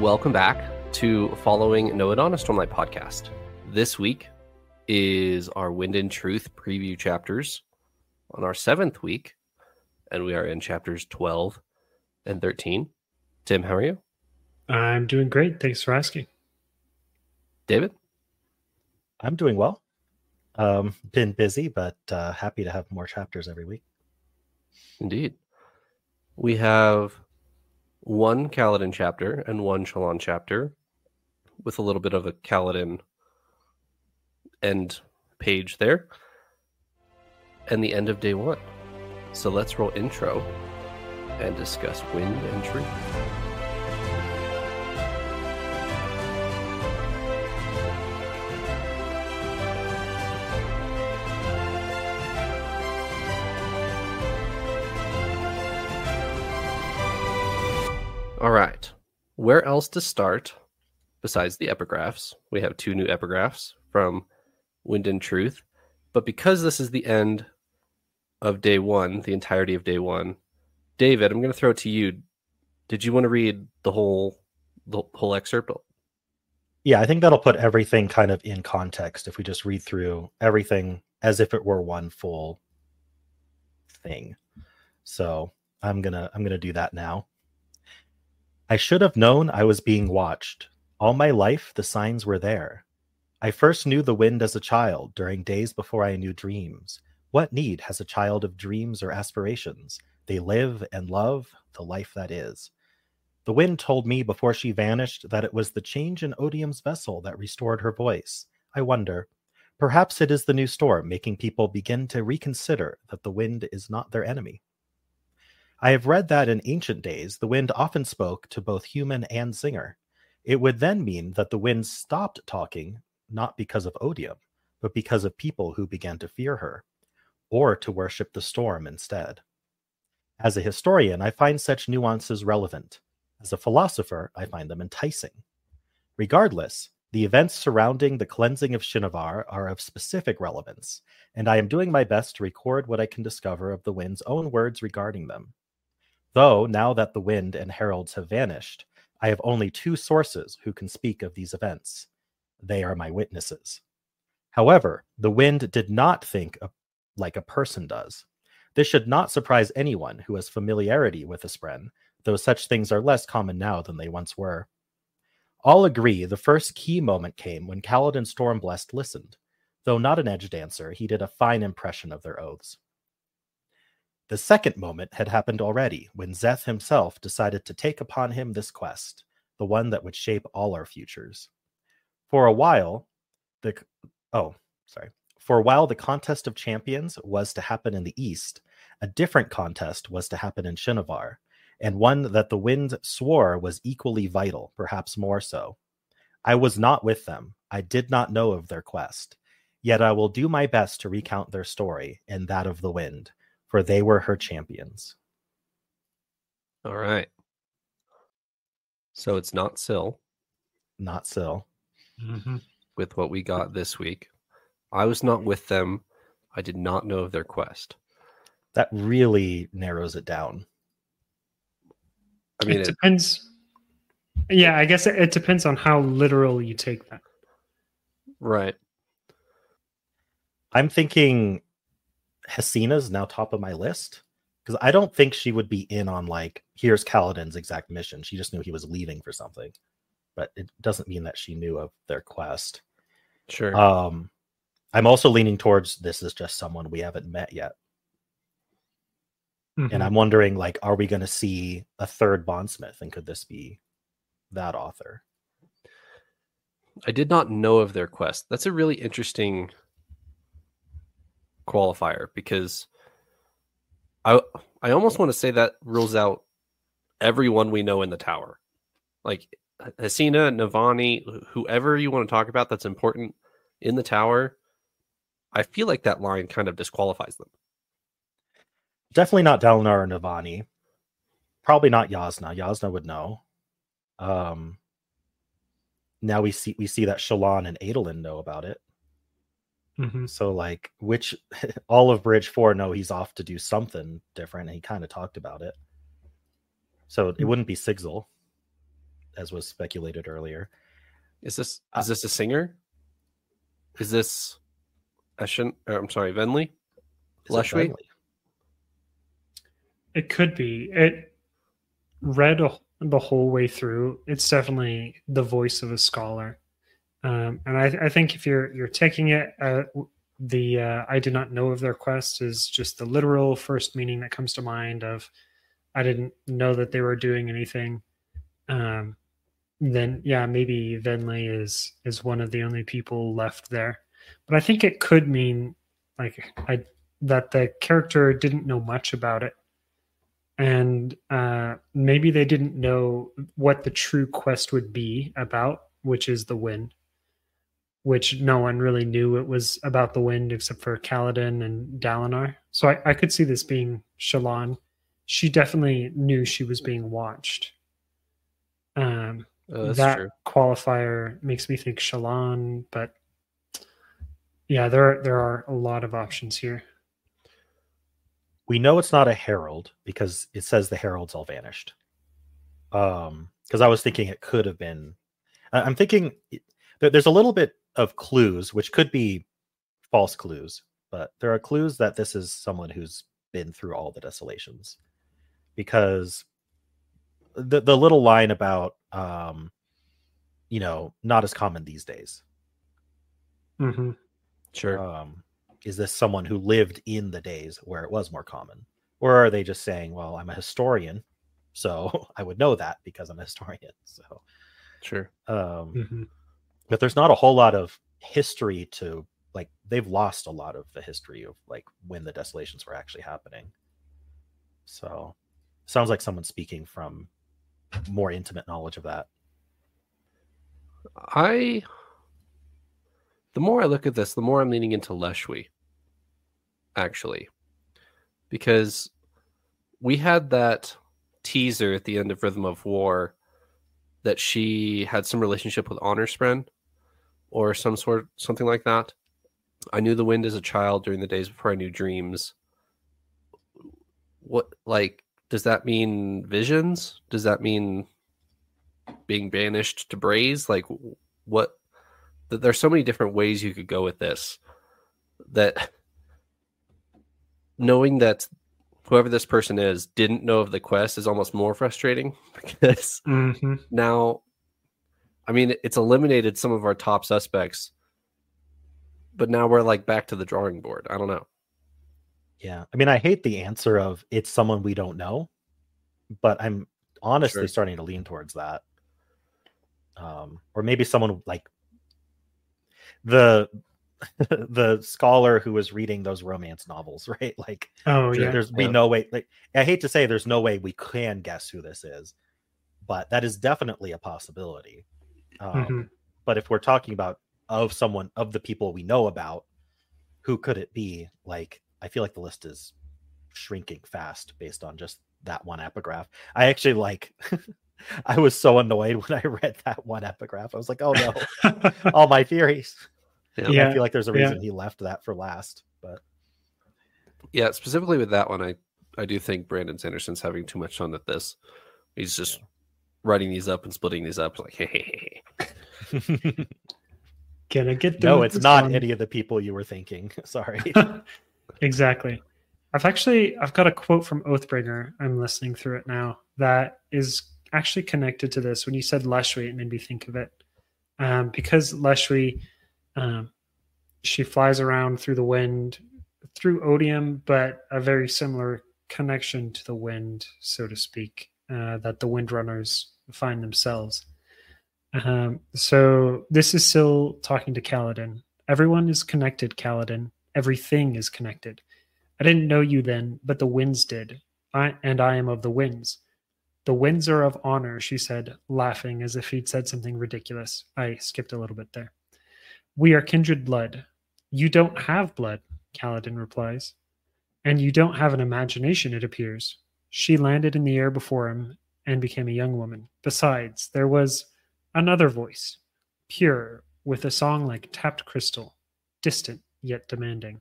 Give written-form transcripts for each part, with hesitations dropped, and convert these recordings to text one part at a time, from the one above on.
Welcome back to Following Noah on a Stormlight podcast. This week is our Wind and Truth preview chapters on our 7th week, and we are in chapters 12 and 13. Tim, how are you? I'm doing great. Thanks for asking. David? I'm doing well. Been busy, but happy to have more chapters every week. Indeed. We have one Kaladin chapter and one Shallan chapter with a little bit of a Kaladin end page there and the end of day 1. So let's roll intro and discuss Wind and Truth. All right. Where else to start besides the epigraphs? We have 2 new epigraphs from Wind and Truth. But because this is the end of day 1, the entirety of day 1, David, I'm going to throw it to you. Did you want to read the whole excerpt? Yeah, I think that'll put everything kind of in context if we just read through everything as if it were one full thing. So I'm gonna do that now. I should have known I was being watched. All my life, the signs were there. I first knew the wind as a child, during days before I knew dreams. What need has a child of dreams or aspirations? They live and love the life that is. The wind told me before she vanished that it was the change in Odium's vessel that restored her voice. I wonder, perhaps it is the new storm making people begin to reconsider that the wind is not their enemy. I have read that in ancient days, the wind often spoke to both human and singer. It would then mean that the wind stopped talking, not because of Odium, but because of people who began to fear her, or to worship the storm instead. As a historian, I find such nuances relevant. As a philosopher, I find them enticing. Regardless, the events surrounding the cleansing of Shinovar are of specific relevance, and I am doing my best to record what I can discover of the wind's own words regarding them. Though, now that the wind and heralds have vanished, I have only 2 sources who can speak of these events. They are my witnesses. However, the wind did not think like a person does. This should not surprise anyone who has familiarity with Espren, though such things are less common now than they once were. All agree the first key moment came when Kaladin Stormblessed listened. Though not an edge dancer, he did a fine impression of their oaths. The second moment had happened already, when Szeth himself decided to take upon him this quest, the one that would shape all our futures. For a while, the contest of champions was to happen in the east, a different contest was to happen in Shinovar, and one that the wind swore was equally vital, perhaps more so. I was not with them. I did not know of their quest. Yet I will do my best to recount their story and that of the wind, for they were her champions. All right. So it's not Syl. Not Syl. Mm-hmm. With what we got this week. I was not with them. I did not know of their quest. That really narrows it down. I mean, it depends. Yeah, I guess it depends on how literal you take that. Right. I'm thinking Hesina's now top of my list, because I don't think she would be in on, like, here's Kaladin's exact mission. She just knew he was leaving for something. But it doesn't mean that she knew of their quest. Sure. I'm also leaning towards this is just someone we haven't met yet. Mm-hmm. And I'm wondering, like, are we going to see a third bondsmith? And could this be that author? I did not know of their quest. That's a really interesting qualifier, because I almost want to say that rules out everyone we know in the tower. Like Hesina, Navani, whoever you want to talk about that's important in the tower, I feel like that line kind of disqualifies them. Definitely not Dalinar or Navani. Probably not Jasnah. Jasnah would know. Now we see that Shallan and Adolin know about it. Mm-hmm. So, like, which all of Bridge 4 know he's off to do something different, and he kind of talked about it. So it wouldn't be Sigzil. as was speculated earlier. Is this a singer? Is this Venli? Is it Leshwi? Venli? It could be. It read the whole way through. It's definitely the voice of a scholar, and I think if you're taking it, I do not know of their quest is just the literal first meaning that comes to mind of I didn't know that they were doing anything. Then yeah, maybe Venli is one of the only people left there. But I think it could mean like that the character didn't know much about it. And maybe they didn't know what the true quest would be about, which is the wind, which no one really knew it was about the wind except for Kaladin and Dalinar. So I could see this being Shallan. She definitely knew she was being watched. That true. qualifier makes me think Shallan, but yeah, there are a lot of options here. We know it's not a herald because it says the heralds all vanished. Because I was thinking it could have been. I'm thinking there's a little bit of clues, which could be false clues, but there are clues that this is someone who's been through all the desolations. Because the little line about not as common these days. Mm-hmm. Sure. Is this someone who lived in the days where it was more common? Or are they just saying, well, I'm a historian, so I would know that because I'm a historian. So sure. But there's not a whole lot of history to, like, they've lost a lot of the history of like when the desolations were actually happening. So sounds like someone speaking from more intimate knowledge of that. The more I look at this, the more I'm leaning into Leshwi, actually. Because we had that teaser at the end of Rhythm of War that she had some relationship with Honorspren or something like that. I knew the wind as a child during the days before I knew dreams. What, like, does that mean visions? Does that mean being banished to Braze? Like, what? There's so many different ways you could go with this, that knowing that whoever this person is didn't know of the quest is almost more frustrating, because now, I mean, it's eliminated some of our top suspects, but now we're like back to the drawing board. I don't know. Yeah. I mean, I hate the answer of it's someone we don't know, but I'm honestly starting to lean towards that. Or maybe someone like the scholar who was reading those romance novels, right? Like, there's no way. Like, I hate to say, there's no way we can guess who this is, but that is definitely a possibility. But if we're talking about someone of the people we know about, who could it be? Like, I feel like the list is shrinking fast based on just that one epigraph. I actually I was so annoyed when I read that one epigraph. I was like, oh no, all my theories. Yeah. I feel like there's a reason he left that for last. But yeah, specifically with that one, I do think Brandon Sanderson's having too much fun with this. He's just writing these up and splitting these up. Like, hey. Can I get No, it's not any of the people you were thinking. Sorry. Exactly. I've got a quote from Oathbringer. I'm listening through it now that is actually connected to this. When you said Leshwi, it made me think of it. Because Leshwi, she flies around through the wind, through Odium, but a very similar connection to the wind, so to speak, that the Windrunners find themselves. So this is still talking to Kaladin. Everyone is connected, Kaladin. Everything is connected. I didn't know you then, but the winds did. I am of the winds. The winds are of honor, she said, laughing as if he'd said something ridiculous. I skipped a little bit there. We are kindred blood. You don't have blood, Kaladin replies. And you don't have an imagination, it appears. She landed in the air before him and became a young woman. Besides, there was another voice, pure, with a song like tapped crystal, distant yet demanding.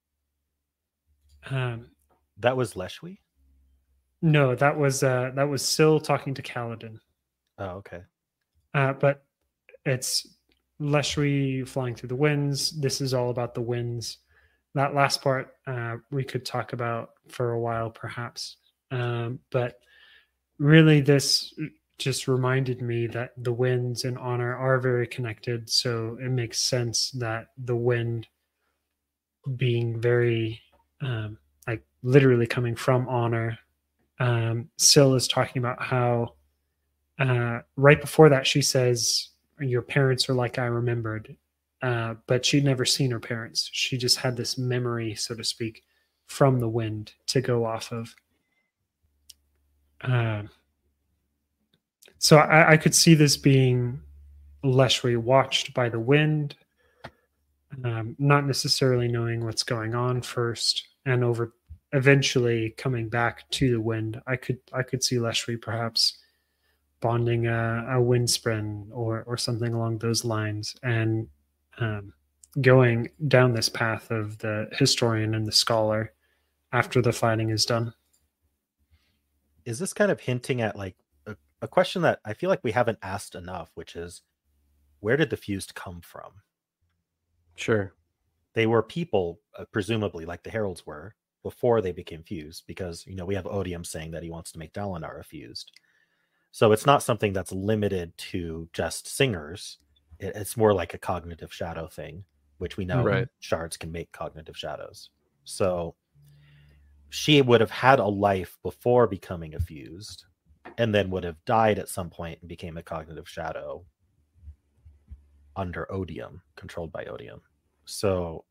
That was Leshwi? No, that was Syl talking to Kaladin. Oh, okay. But it's Leshwi flying through the winds. This is all about the winds. That last part we could talk about for a while, perhaps. But really, this just reminded me that the winds and honor are very connected. So it makes sense that the wind being very, like literally coming from honor. Syl is talking about how right before that, she says, your parents are like I remembered. But she'd never seen her parents. She just had this memory, so to speak, from the wind to go off of. So I could see this being Leshwi watched by the wind, not necessarily knowing what's going on first, and over eventually coming back to the wind. I could see Leshwi perhaps bonding a windspren or something along those lines, and going down this path of the historian and the scholar after the fighting is done. Is this kind of hinting at like a question that I feel like we haven't asked enough, which is, where did the fused come from? Sure. They were people, presumably, like the heralds were, before they became fused, because, you know, we have Odium saying that he wants to make Dalinar a fused. So it's not something that's limited to just singers. It's more like a cognitive shadow thing, which we know shards can make cognitive shadows. So she would have had a life before becoming a fused, and then would have died at some point and became a cognitive shadow under Odium, controlled by Odium. So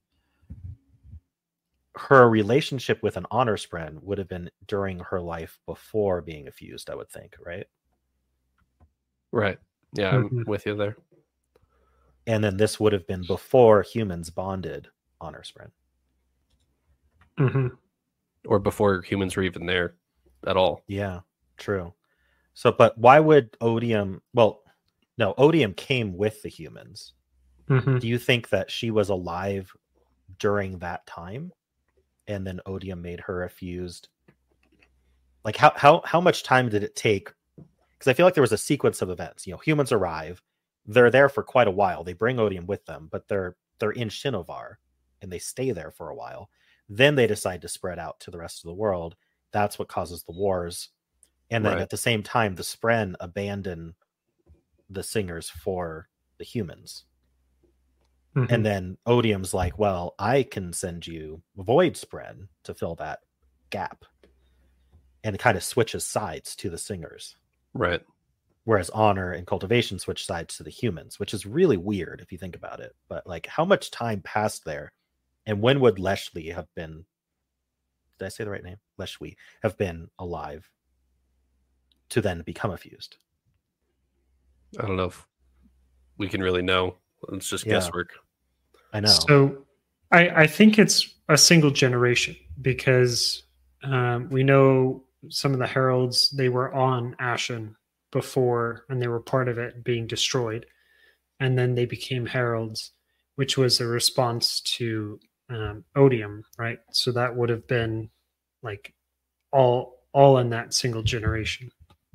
her relationship with an honor spren would have been during her life before being a fused, I would think, right? Right. Yeah, I'm with you there. And then this would have been before humans bonded honor spren. Mm-hmm. Or before humans were even there at all. Yeah, true. So, but why would Odium... Well, no, Odium came with the humans. Mm-hmm. Do you think that she was alive during that time? And then Odium made her a fused? Like, how much time did it take? Because I feel like there was a sequence of events. You know, humans arrive. They're there for quite a while. They bring Odium with them, but they're in Shinovar, and they stay there for a while. Then they decide to spread out to the rest of the world. That's what causes the wars. And then at the same time, the Spren abandon the singers for the humans. Mm-hmm. And then Odium's like, well, I can send you Void Spren to fill that gap. And it kind of switches sides to the singers. Right. Whereas Honor and Cultivation switch sides to the humans, which is really weird if you think about it. But like, how much time passed there? And when would Leshwi have been... Did I say the right name? Leshwi have been alive to then become a fused? I don't know if we can really know. It's just guesswork. I know. So I think it's a single generation, because we know some of the heralds, they were on Ashen before, and they were part of it being destroyed. And then they became heralds, which was a response to Odium, right? So that would have been like all in that single generation.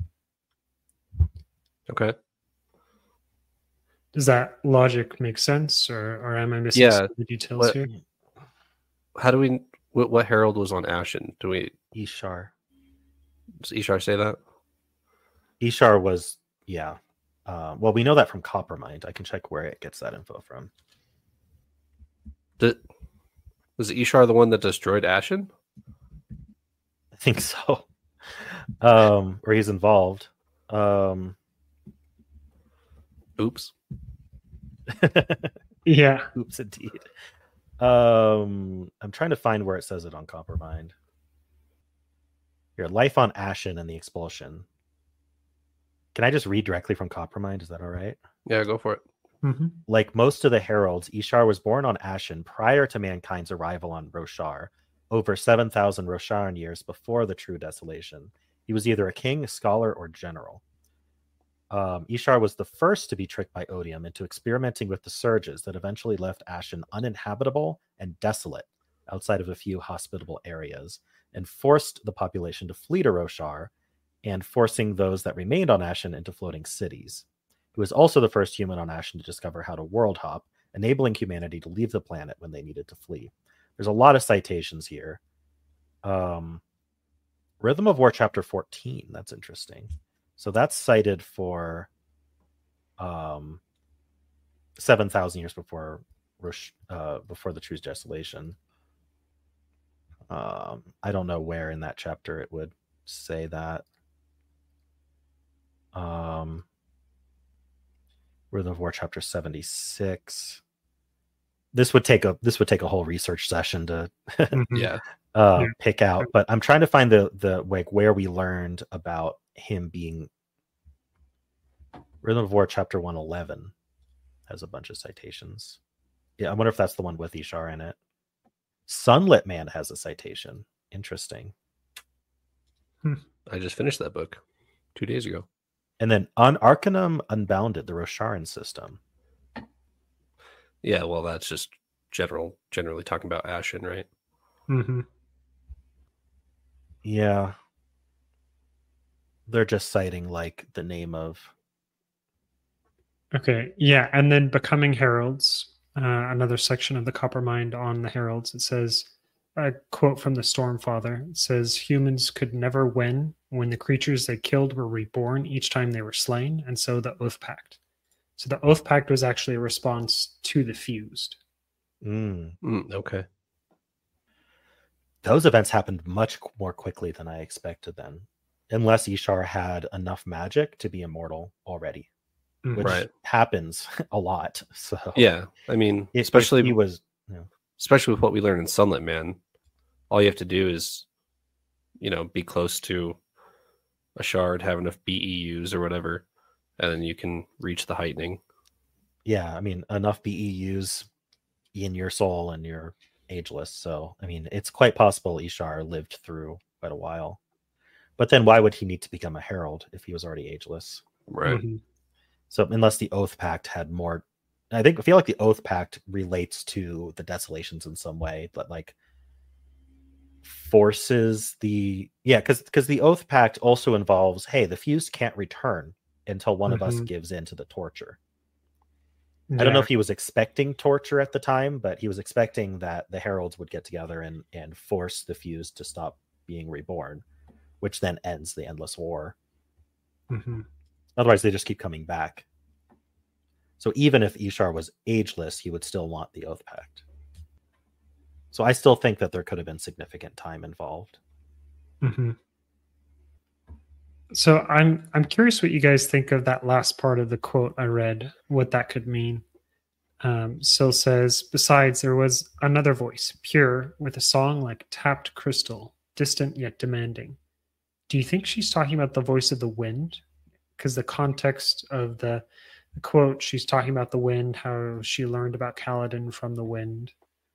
Okay. Does that logic make sense, or am I missing some of the details here? How do we... What herald was on Ashen? Do we... Ishar. Does Ishar say that? Ishar was... Yeah. Well, we know that from Coppermind. I can check where it gets that info from. Was Ishar the one that destroyed Ashen? I think so. Or he's involved. Oops. Yeah. Oops, indeed. I'm trying to find where it says it on Coppermind. Here, life on Ashen and the expulsion. Can I just read directly from Coppermind? Is that all right? Yeah, go for it. Mm-hmm. Like most of the heralds, Ishar was born on Ashen prior to mankind's arrival on Roshar, over 7,000 Rosharan years before the True Desolation. He was either a king, scholar, or general. Ishar was the first to be tricked by Odium into experimenting with the surges that eventually left Ashen uninhabitable and desolate outside of a few hospitable areas, and forced the population to flee to Roshar, and forcing those that remained on Ashen into floating cities. who was also the first human on Ashen to discover how to world hop, enabling humanity to leave the planet when they needed to flee. There's a lot of citations here. Rhythm of War chapter 14. That's interesting. So that's cited for 7,000 years before the True's Desolation. I don't know where in that chapter it would say that. Rhythm of War chapter 76. This would take a whole research session to Yeah. pick out, but I'm trying to find the like where we learned about him being. Rhythm of War chapter 111 has a bunch of citations. Yeah, I wonder if that's the one with Ishar in it. Sunlit Man has a citation. Interesting. I just finished that book 2 days ago. And then on Arcanum Unbounded, the Rosharan system. Yeah, well, that's just generally talking about Ashen, right? Mm-hmm. Yeah. They're just citing like the name of. Okay, yeah, and then Becoming Heralds, another section of the Coppermind on the Heralds. It says, a quote from the Stormfather. It says, humans could never win when the creatures they killed were reborn each time they were slain, and so the Oath Pact. So the Oath Pact was actually a response to the Fused. Okay. Those events happened much more quickly than I expected then. Unless Ishar had enough magic to be immortal already. Which Right. happens a lot. So Yeah, I mean, if especially he was, especially with what we learned in Sunlit Man, all you have to do is, be close to a shard, have enough BEUs or whatever, and then you can reach the heightening. yeah, I mean, enough BEUs in your soul and you're ageless. So, I mean, it's quite possible Ishar lived through quite a while. But then why would he need to become a herald if he was already ageless? Right. Mm-hmm. So unless the Oath Pact had more, I feel like the Oath Pact relates to the Desolations in some way, but like forces because the Oath Pact also involves, hey, the Fused can't return until one of us gives in to the torture. I don't know if he was expecting torture at the time, but he was expecting that the heralds would get together and force the Fused to stop being reborn, which then ends the endless war. Mm-hmm. Otherwise, they just keep coming back. So even if Ishar was ageless, he would still want the Oath Pact. So I still think that there could have been significant time involved. Mm-hmm. So I'm curious what you guys think of that last part of the quote I read, what that could mean. Syl says, besides, there was another voice, pure, with a song like tapped crystal, distant yet demanding. Do you think she's talking about the voice of the wind? Because the context of the quote, she's talking about the wind, how she learned about Kaladin from the wind.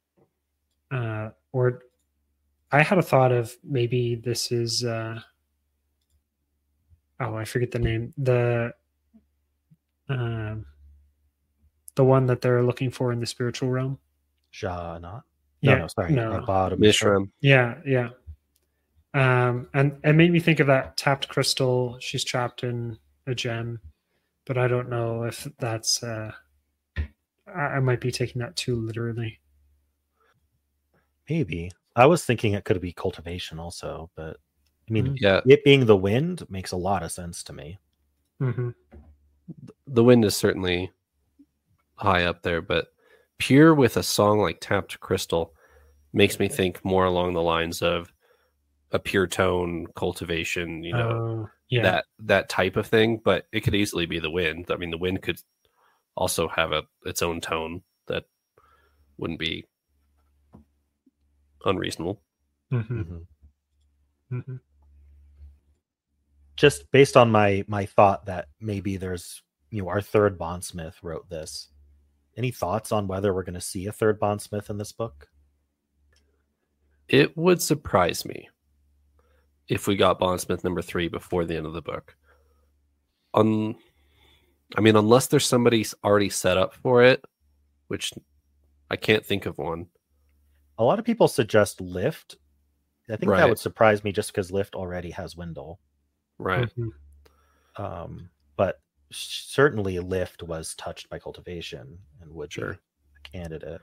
Or I had a thought of maybe this is I forget the name. The one that they're looking for in the spiritual realm. Janat? Yeah, No, sorry. no. Mishram. Yeah. And it made me think of that tapped crystal. She's trapped in a gem, but I don't know if that's I might be taking that too literally. Maybe. I was thinking it could be cultivation also, but I mean, Yeah, it being the wind makes a lot of sense to me. Mm-hmm. the wind is certainly high up there, but pure with a song like Tapped Crystal makes me think more along the lines of a pure tone cultivation, that type of thing. But it could easily be the wind. I mean, the wind could also have its own tone that wouldn't be unreasonable. Mm-hmm. Mm-hmm. Mm-hmm. Just based on my thought that maybe there's, our third bondsmith wrote this. Any thoughts on whether we're going to see a third bondsmith in this book? It would surprise me if we got Bondsmith number 3 before the end of the book. Unless there's somebody already set up for it, which I can't think of one. A lot of people suggest Lift. I think that Right. would surprise me just because Lift already has Wendell. Right. Mm-hmm. But certainly Lift was touched by cultivation and would be Sure. a candidate.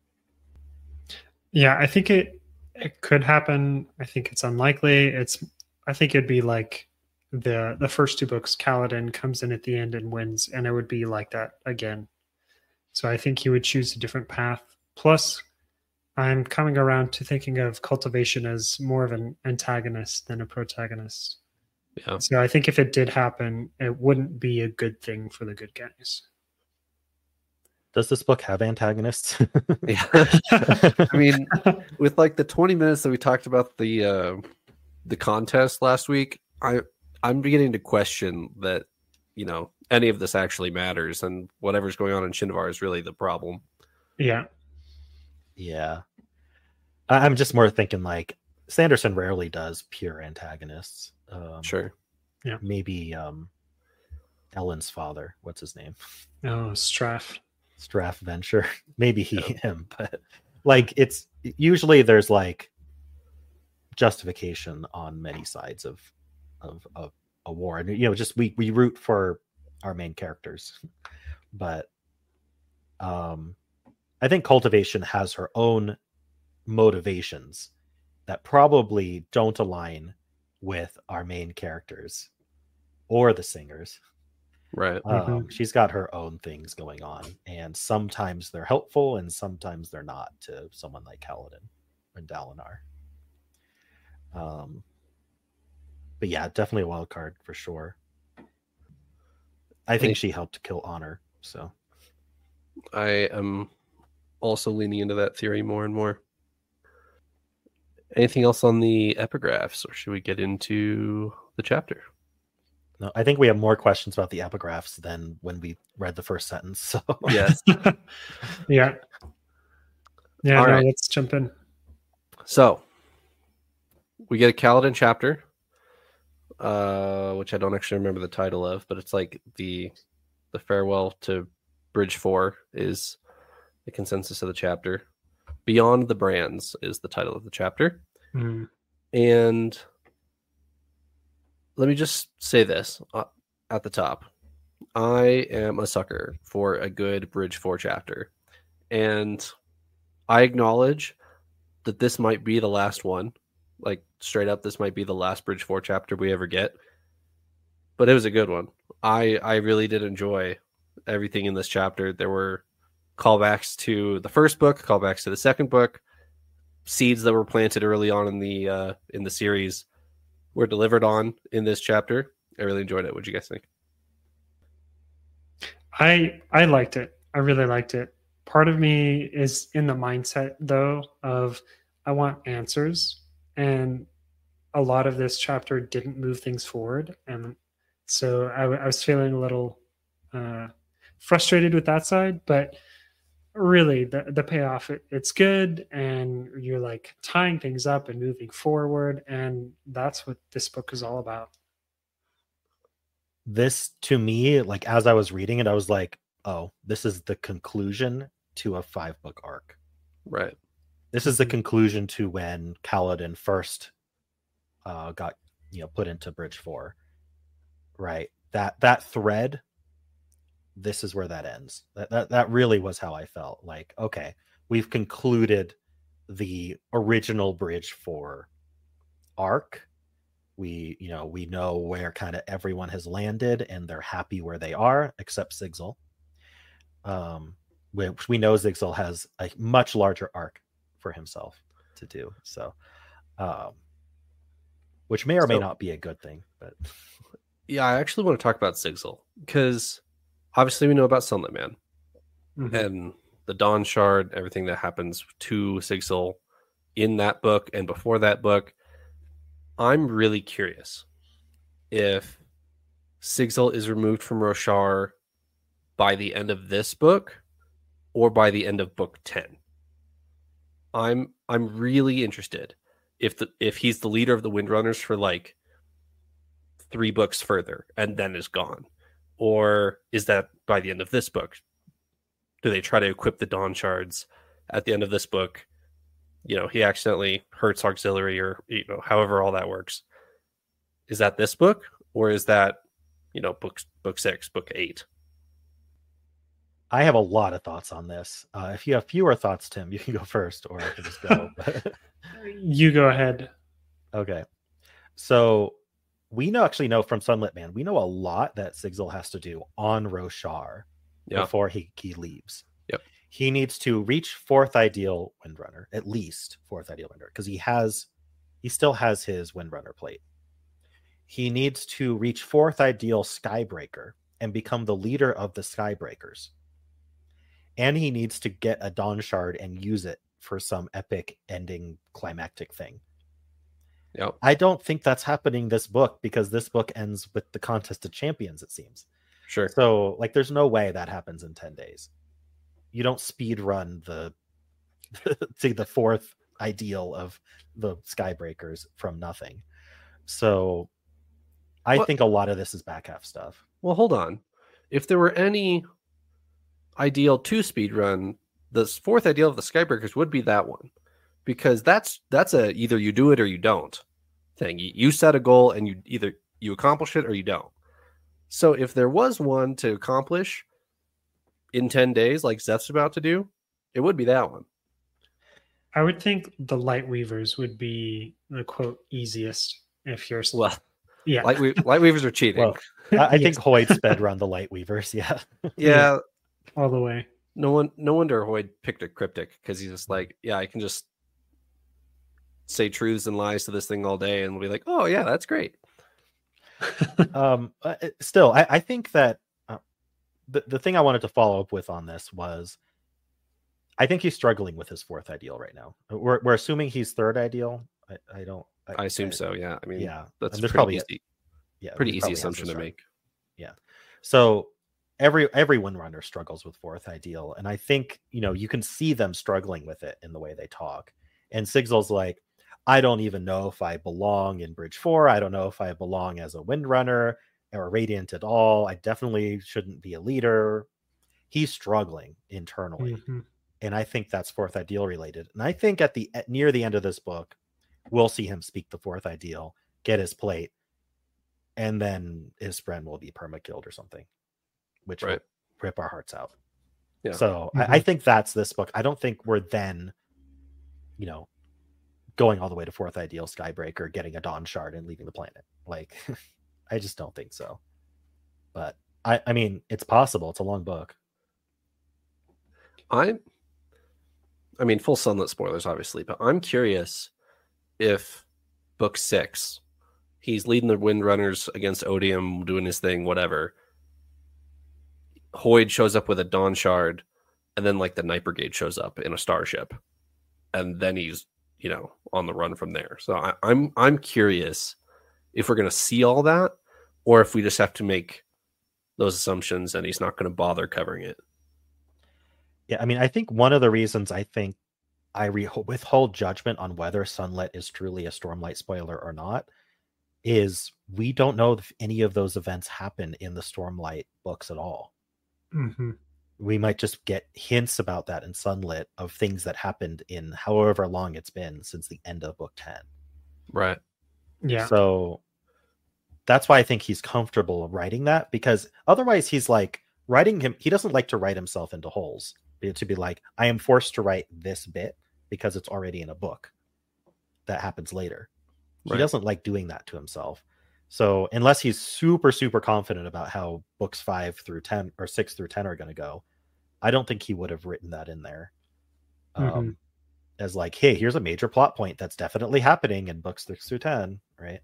Yeah, I think it could happen. I think it's unlikely. I think it'd be like the first two books. Kaladin comes in at the end and wins, and it would be like that again. So I think he would choose a different path. Plus, I'm coming around to thinking of cultivation as more of an antagonist than a protagonist. Yeah. So I think if it did happen, it wouldn't be a good thing for the good guys. Does this book have antagonists? Yeah. I mean, with like the 20 minutes that we talked about the contest last week, I'm beginning to question that, you know, any of this actually matters, and whatever's going on in Shinovar is really the problem. Yeah. Yeah. I'm just more thinking like Sanderson rarely does pure antagonists. Sure. Yeah. Maybe Ellen's father. What's his name? Oh, Straff. Straff Venture. Maybe him, but like it's usually there's like justification on many sides of a war, and you know, just we root for our main characters, but I think cultivation has her own motivations that probably don't align with our main characters or the singers. Right. She's got her own things going on, and sometimes they're helpful and sometimes they're not to someone like Kaladin and Dalinar. But yeah, definitely a wild card for sure. I think she helped kill Honor, so I am also leaning into that theory more and more. Anything else on the epigraphs, or should we get into the chapter? no, I think we have more questions about the epigraphs than when we read the first sentence. So Yes. Yeah. Yeah, All no, right. let's jump in. So we get a Kaladin chapter, which I don't actually remember the title of, but it's like the farewell to Bridge 4 is the consensus of the chapter. Beyond the Brands is the title of the chapter. Mm. And let me just say this at the top. I am a sucker for a good Bridge 4 chapter. And I acknowledge that this might be the last one. Like, straight up, this might be the last Bridge 4 chapter we ever get. But it was a good one. I really did enjoy everything in this chapter. There were callbacks to the first book, callbacks to the second book, seeds that were planted early on in the series were delivered on in this chapter. I really enjoyed it. What'd you guys think? I liked it. I really liked it. Part of me is in the mindset though of I want answers, and a lot of this chapter didn't move things forward, and so I was feeling a little frustrated with that side. But really, the payoff it's good, and you're like tying things up and moving forward, and that's what this book is all about. this to me, like as I was reading it, I was like, oh, this is the conclusion to a 5-book arc. Right. This is the conclusion to when Kaladin first got put into Bridge 4. Right. That thread, this is where that ends. That really was how I felt. Like, okay, we've concluded the original Bridge 4 arc. We know where kind of everyone has landed, and they're happy where they are, except Zigzal. Which we know Zigzal has a much larger arc for himself to do. So, which may or may not be a good thing, but yeah, I actually want to talk about Zigzal because obviously we know about Sunlit Man and the Dawn Shard, everything that happens to Zigzal in that book and before that book. I'm really curious if Zigzal is removed from Roshar by the end of this book or by the end of book 10. I'm really interested if he's the leader of the Windrunners for like 3 books further and then is gone, or is that by the end of this book? Do they try to equip the Dawn Shards at the end of this book? He accidentally hurts Auxiliary, or however all that works. Is that this book, or is that book 6, book 8. I have a lot of thoughts on this. If you have fewer thoughts, Tim, you can go first, or I can just go. You go ahead. Okay. So we actually know from Sunlit Man, we know a lot that Sigil has to do on Roshar before he leaves. Yep. He needs to reach 4th ideal Windrunner, at least 4th ideal Windrunner, because he still has his Windrunner plate. He needs to reach 4th ideal Skybreaker and become the leader of the Skybreakers. And he needs to get a Dawn Shard and use it for some epic ending climactic thing. Yep. I don't think that's happening this book, because this book ends with the Contest of Champions, it seems. Sure. So there's no way that happens in 10 days. You don't speed run the 4th ideal of the Skybreakers from nothing. So I think a lot of this is back half stuff. Well, hold on. If there were any ideal to speed run, the 4th ideal of the Skybreakers would be that one, because that's a either you do it or you don't thing. You set a goal and you accomplish it or you don't. So if there was one to accomplish in 10 days, like Zeth's about to do, it would be that one. I would think the Lightweavers would be the quote easiest if you're yeah. Lightweavers are cheating. Well, I think Hoyd sped run the Lightweavers. Yeah. Yeah. All the way. No wonder Hoyd picked a cryptic, because he's just like, yeah, I can just say truths and lies to this thing all day, and we'll be like, oh yeah, that's great. Still, I think that the thing I wanted to follow up with on this was, I think he's struggling with his 4th ideal right now. We're assuming he's 3rd ideal. I assume so. Yeah. I mean, yeah, that's probably easy. Yeah, pretty easy assumption to make. Yeah. So every Windrunner struggles with 4th ideal, and I think you can see them struggling with it in the way they talk. And Sigil's like, I don't even know if I belong in Bridge 4. I don't know if I belong as a Windrunner or Radiant at all. I definitely shouldn't be a leader. He's struggling internally. Mm-hmm. And I think that's 4th ideal related. And I think near the end of this book, we'll see him speak the 4th ideal, get his plate, and then his friend will be perma-killed or something, which will rip our hearts out. Yeah. So I think that's this book. I don't think we're then, going all the way to 4th ideal Skybreaker, getting a Dawn Shard and leaving the planet. Like, I just don't think so. But I mean, it's possible. It's a long book. I mean, full Sunlit spoilers, obviously, but I'm curious if book 6, he's leading the Windrunners against Odium, doing his thing, whatever. Hoyd shows up with a Dawn Shard, and then the Night Brigade shows up in a starship, and then he's on the run from there. So I'm curious if we're going to see all that, or if we just have to make those assumptions and he's not going to bother covering it. Yeah, I mean, I think one of the reasons I think I withhold judgment on whether Sunlit is truly a Stormlight spoiler or not is we don't know if any of those events happen in the Stormlight books at all. Mm-hmm. We might just get hints about that in Sunlit of things that happened in however long it's been since the end of book 10. Right. Yeah. So that's why I think he's comfortable writing that, because otherwise he's writing him. He doesn't like to write himself into holes, to be like, I am forced to write this bit because it's already in a book that happens later. He doesn't like doing that to himself. So unless he's super, super confident about how books 5 through 10 or 6 through 10 are going to go, I don't think he would have written that in there as hey, here's a major plot point that's definitely happening in books 6 through 10, right?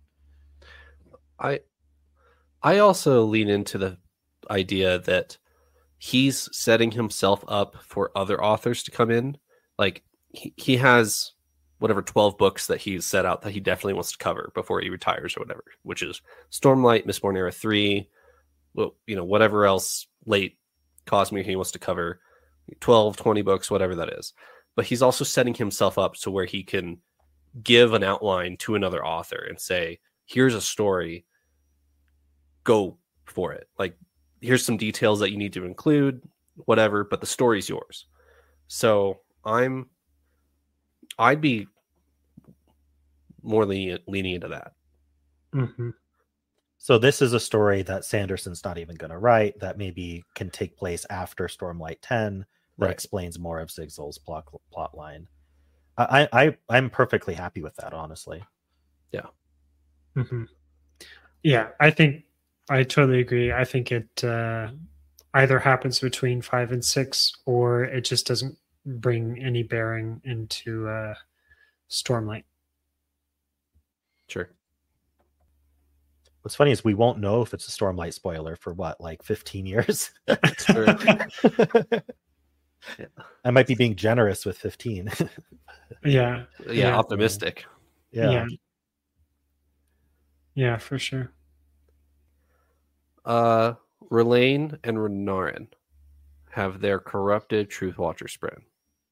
I also lean into the idea that he's setting himself up for other authors to come in. He has whatever 12 books that he's set out that he definitely wants to cover before he retires or whatever, which is Stormlight, Mistborn Era 3, whatever else late Cosmere he wants to cover, 12, 20 books, whatever that is. But he's also setting himself up to where he can give an outline to another author and say, here's a story, go for it. Here's some details that you need to include, whatever, but the story's yours. So I'd be more leaning into that. Mm-hmm. So this is a story that Sanderson's not even going to write, that maybe can take place after Stormlight 10, that Right. explains more of Zigzal's plot line. I'm perfectly happy with that, honestly. Mm-hmm. Yeah, I think I totally agree. I think it either happens between 5 and 6, or it just doesn't bring any bearing into Stormlight. Sure. What's funny is we won't know if it's a Stormlight spoiler for what, like 15 years? Sure. Yeah. I might be being generous with 15. Yeah. Yeah, optimistic. Yeah. Yeah, for sure. R'Laine and Renarin have their corrupted Truthwatcher Spren.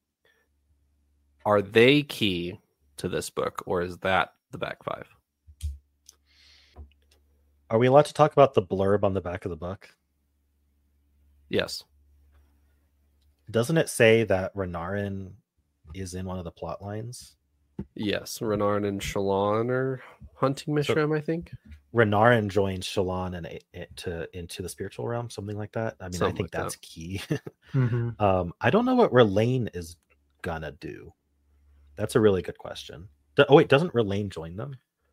Are they key to this book, or is that the back five? Are we allowed to talk about the blurb on the back of the book? Yes. Doesn't it say that Renarin is in one of the plot lines? Yes. Renarin and Shallan are hunting Mishram, I think. Renarin joins Shallan into the spiritual realm, something like that. I mean, Something I think like that's key. Mm-hmm. I don't know what R'Laine is gonna do. That's a really good question. Oh wait, doesn't R'Laine join them?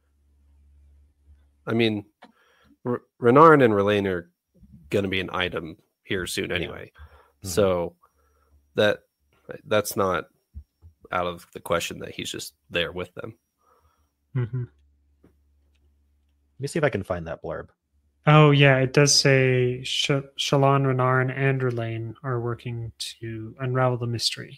I mean, Renarin and R'Laine are going to be an item here soon anyway. Mhm. So that's not out of the question that he's just there with them. Mm-hmm. Let me see if I can find that blurb. Oh, yeah, it does say Shallan, Renarin, and R'Laine are working to unravel the mystery.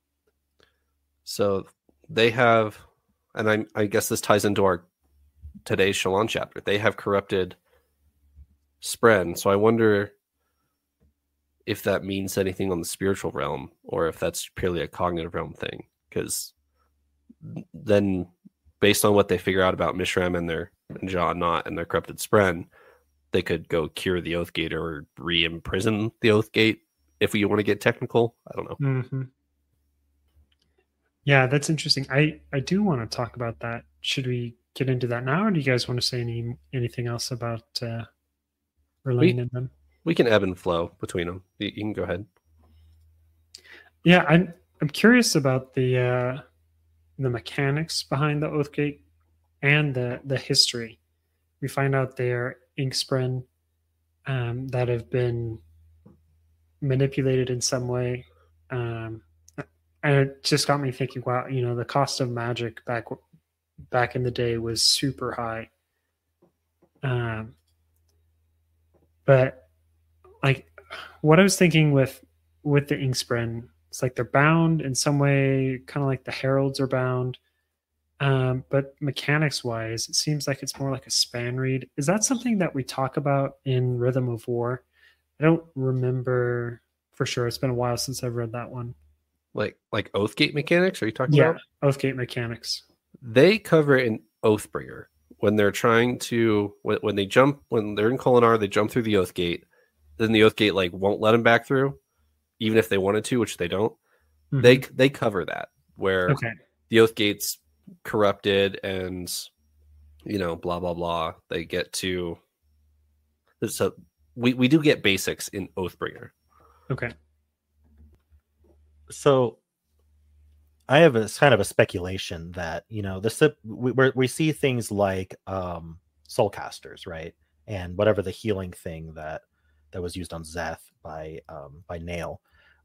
So they have, and I guess this ties into our today's Shallan chapter. They have corrupted Spren. So I wonder if that means anything on the spiritual realm, or if that's purely a cognitive realm thing. Because then, based on what they figure out about Mishram and their Jah-Anat and their corrupted Spren, they could go cure the Oathgate or re-imprison the Oathgate. If we want to get technical, I don't know. Mm-hmm. Yeah, that's interesting. I do want to talk about that. Should we get into that now, or do you guys want to say anything else about R'Laine and them? We can ebb and flow between them. You can go ahead. Yeah, I'm curious about the mechanics behind the Oathgate and the history. We find out they are Inkspren that have been manipulated in some way. And it just got me thinking, wow, the cost of magic back in the day was super high. But like what I was thinking with the Inkspren, it's like they're bound in some way, kind of like the heralds are bound. But mechanics wise, it seems like it's more like a span read. Is that something that we talk about in Rhythm of War? I don't remember for sure. It's been a while since I've read that one. Like Oathgate mechanics? Are you talking Yeah, about? Oathgate mechanics. They cover it in Oathbringer when they're trying to when they're in Kholinar, they jump through the Oathgate. Then the Oathgate won't let them back through, even if they wanted to, which they don't. Mm-hmm. They cover that where the Oathgate's corrupted and blah blah blah. They get to so we do get basics in Oathbringer. Okay. So I have a kind of a speculation that we see things like soulcasters, right, and whatever the healing thing that was used on Szeth by Nail.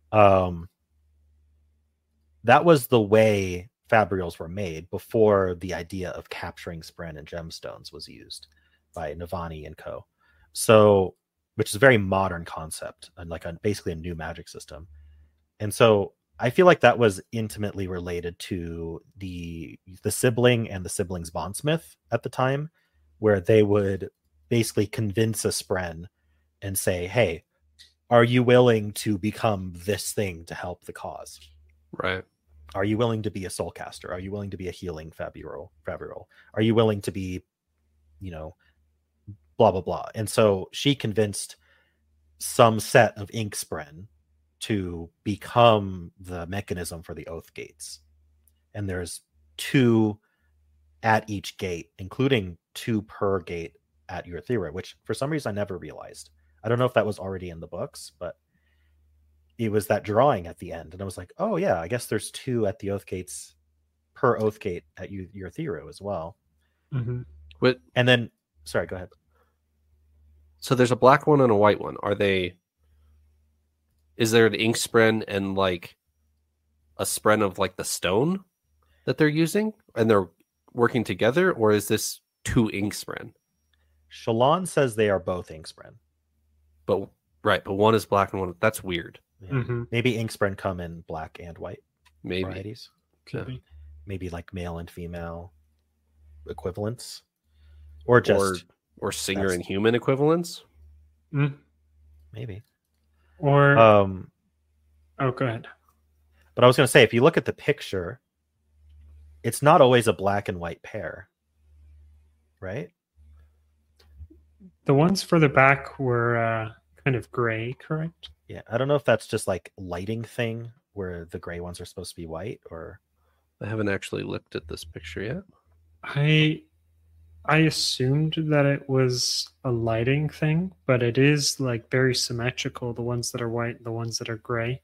That was the way Fabrials were made before the idea of capturing Spren and gemstones was used by Navani and co. So, which is a very modern concept and basically a new magic system. And so I feel like that was intimately related to the sibling and the siblings bondsmith at the time, where they would basically convince a Spren and say, hey, are you willing to become this thing to help the cause? Right. Are you willing to be a soulcaster? Are you willing to be a healing Fabrial? Are you willing to be, blah, blah, blah. And so she convinced some set of Inkspren to become the mechanism for the Oath Gates. And there's 2 at each gate, including 2 per gate at Eurythera, which for some reason I never realized. I don't know if that was already in the books, but it was that drawing at the end. And I was like, oh yeah, I guess there's 2 at the Oathgates per Oathgate at Eurythera as well. Mm-hmm. But, And then, sorry, go ahead. so there's a black one and a white one. Is there an ink spren and like a spren of like the stone that they're using and they're working together, or is this 2 ink spren? Shallan says they are both Inkspren. But one is black and one. That's weird. Yeah. Mm-hmm. Maybe Inkspren come in black and white Maybe. varieties. Could Yeah. be. Maybe like male and female equivalents, or just Or singer that's- and human equivalents. Mm. maybe. Or Oh, go ahead. but I was going to say, if you look at the picture, it's not always a black and white pair, right? The ones further back were kind of gray, correct? Yeah, I don't know if that's just like lighting thing where the gray ones are supposed to be white, or I haven't actually looked at this picture yet. I assumed that it was a lighting thing, but it is like very symmetrical. The ones that are white, the ones that are gray.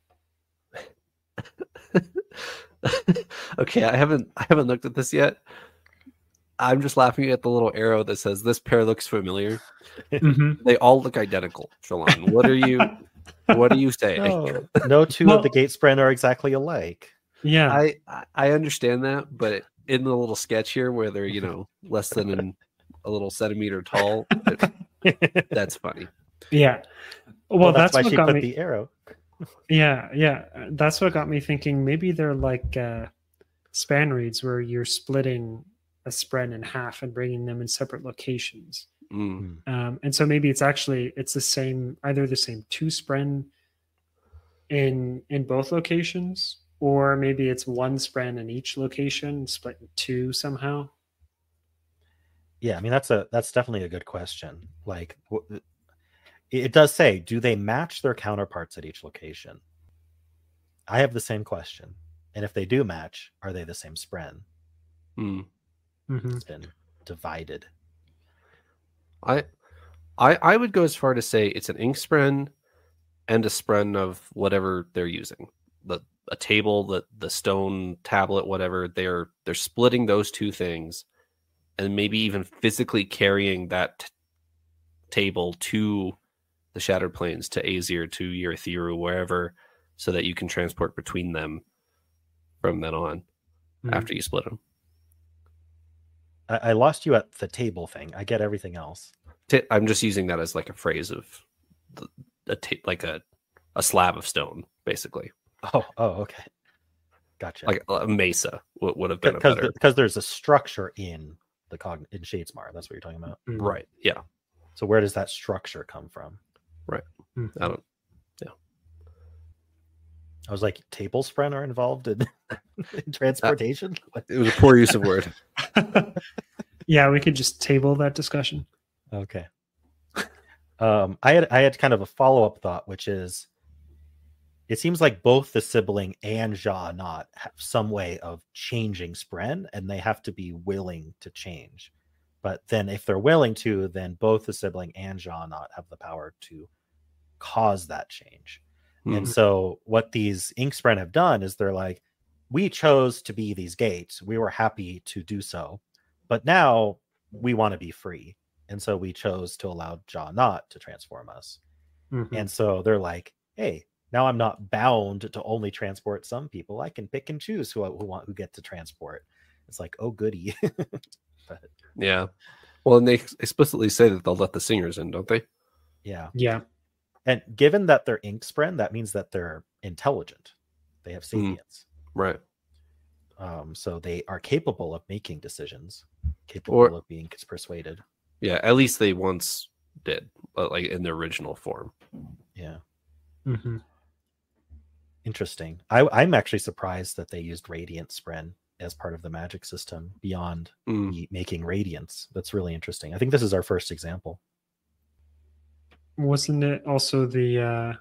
Okay, I haven't looked at this yet. I'm just laughing at the little arrow that says this pair looks familiar. Mm-hmm. They all look identical. Shallan, what are you saying? no 2 Well- of the Gatespren are exactly alike. Yeah. I understand that, but in the little sketch here where they're less than a little centimeter tall, that's funny. Yeah. Well, that's why what she got put me. the arrow. Yeah. That's what got me thinking. Maybe they're like span reads where you're splitting a spren in half and bringing them in separate locations. Mm. And so maybe it's the same, either the same 2 spren in both locations, or maybe it's 1 spren in each location, split in 2 somehow. Yeah, I mean that's definitely a good question. Like it does say, do they match their counterparts at each location? I have the same question. And if they do match, are they the same spren? Mm. Mm-hmm. It's been divided. I would go as far to say it's an ink spren and a spren of whatever they're using. A table, the stone tablet, whatever, they're splitting those 2 things and maybe even physically carrying that table to the Shattered Plains, to Aesir, to Eurythera, wherever, so that you can transport between them from then on after you split them. I lost you at the table thing. I get everything else. I'm just using that as like a phrase of like a slab of stone, basically. Oh, okay. Gotcha. Like a mesa would have been a better. Because there's a structure in in Shadesmar. That's what you're talking about. Mm-hmm. Right. Yeah. So where does that structure come from? I don't. I was like, table spren are involved in, in transportation? It was a poor use of word. Yeah, we could just table that discussion. Okay. I had kind of a follow-up thought, which is, it seems like both the sibling and Sja-anat have some way of changing spren, and they have to be willing to change. But then if they're willing to, then both the sibling and Sja-anat have the power to cause that change. And so what these Inkspren have done is they're like, we chose to be these gates. We were happy to do so. But now we want to be free. And so we chose to allow Sja-anat to transform us. Mm-hmm. And so they're like, hey, now I'm not bound to only transport some people. I can pick and choose who get to transport. It's like, oh, goody. But, yeah. Well, and they explicitly say that they'll let the singers in, don't they? yeah. Yeah. And given that they're Inkspren, that means that they're intelligent. They have sapience. Right. So they are capable of making decisions, capable of being persuaded. Yeah, at least they once did, like in the original form. Yeah. Mm-hmm. Interesting. I'm actually surprised that they used Radiant Spren as part of the magic system beyond making radiance. That's really interesting. I think this is our first example. Wasn't it also the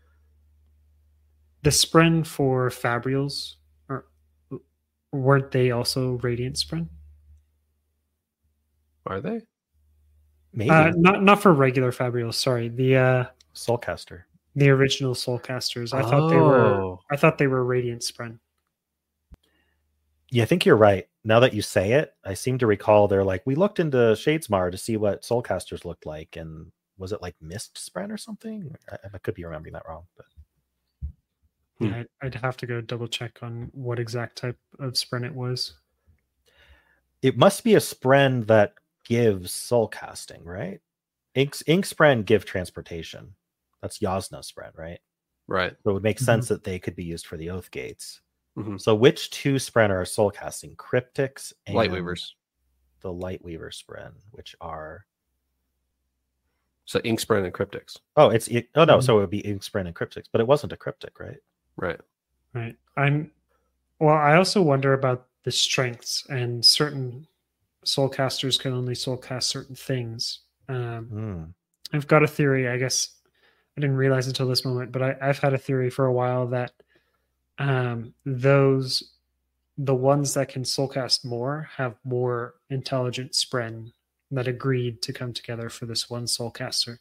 spren for Fabrials? Or weren't they also Radiant Spren? Are they? Maybe not for regular Fabrials. Sorry, the Soulcaster. the original Soulcasters. Oh. I thought they were Radiant Spren. Yeah, I think you're right. Now that you say it, I seem to recall they're like, we looked into Shadesmar to see what Soulcasters looked like, and was it like Mist Spren or something? I could be remembering that wrong, but Yeah, I'd have to go double check on what exact type of Spren it was. it must be a Spren that gives soul casting, right? Ink Spren give transportation. That's Yasna Spren, right? Right. So it would make sense that they could be used for the Oath Gates. Mhm. So which two Spren are soul casting? Cryptics and Lightweavers. the Lightweaver Spren, which are So Inkspren and Cryptics. so it would be Ink Spren and Cryptics, but it wasn't a Cryptic, right? Right. Right. I also wonder about the strengths, and certain soulcasters can only soulcast certain things. I've got a theory, I guess I didn't realize until this moment, but I've had a theory for a while that the ones that can soulcast more have more intelligent Spren that agreed to come together for this one soulcaster.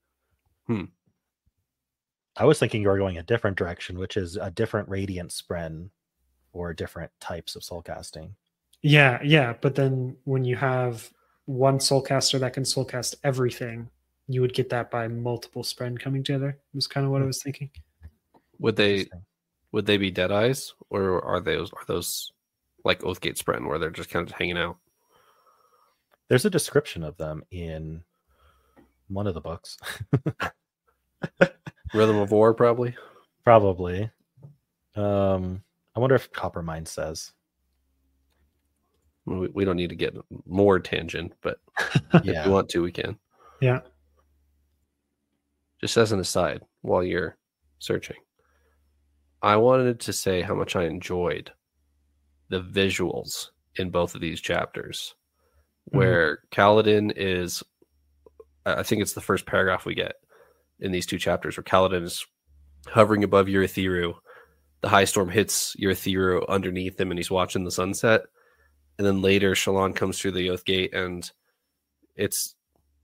I was thinking you were going a different direction, which is a different Radiant Spren or different types of soul casting. Yeah. But then when you have one soulcaster that can soulcast everything, you would get that by multiple Spren coming together. Was kind of what I was thinking. Would they be Deadeyes, or are those like Oathgate Spren where they're just kind of hanging out? There's a description of them in one of the books. Rhythm of War, probably. Probably. I wonder if Coppermind says. We don't need to get more tangent, but Yeah. if you want to, we can. Yeah. Just as an aside, while you're searching, I wanted to say how much I enjoyed the visuals in both of these chapters, where Kaladin is, I think it's the first paragraph we get in these two chapters, where Kaladin is hovering above Urithiru. The high storm hits Urithiru underneath him, and he's watching the sunset. And then later, Shallan comes through the Oath Gate, and it's,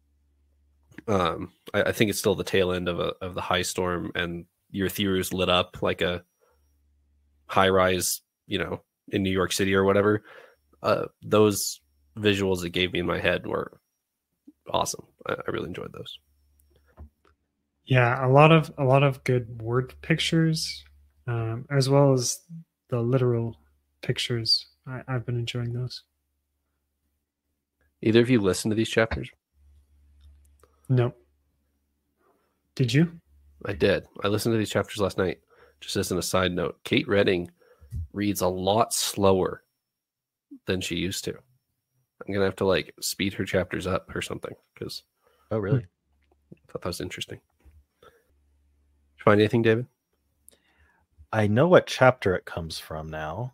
I think it's still the tail end of the high storm, and Urithiru's lit up like a high rise, in New York City or whatever. Those visuals it gave me in my head were awesome. I really enjoyed those. Yeah, a lot of good word pictures, as well as the literal pictures. I've been enjoying those. Either of you listen to these chapters? No. Did you? I did. I listened to these chapters last night. Just as an aside note, Kate Redding reads a lot slower than she used to. I'm gonna have to speed her chapters up or something, because Oh, really? I thought that was interesting. Did you find anything, David? I know what chapter it comes from now.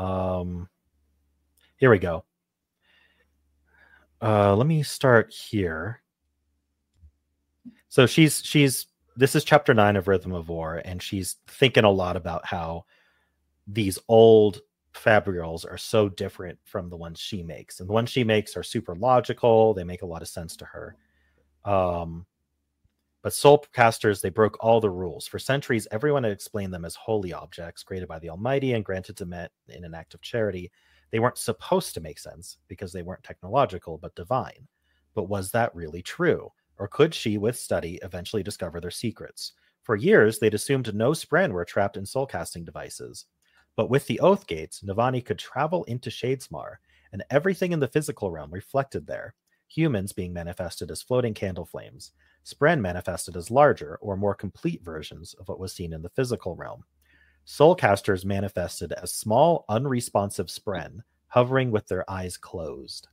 Here we go. Let me start here. So this is chapter 9 of Rhythm of War, and she's thinking a lot about how these old Fabrials are so different from the ones she makes. And the ones she makes are super logical. They make a lot of sense to her. But soulcasters, they broke all the rules. For centuries, everyone had explained them as holy objects created by the Almighty and granted to men in an act of charity. They weren't supposed to make sense because they weren't technological, but divine. But was that really true? Or could she, with study, eventually discover their secrets? For years, they'd assumed no Spren were trapped in soulcasting devices. But with the Oath Gates, Navani could travel into Shadesmar, and everything in the physical realm reflected there. Humans being manifested as floating candle flames. Spren manifested as larger or more complete versions of what was seen in the physical realm. Soulcasters manifested as small, unresponsive Spren, hovering with their eyes closed.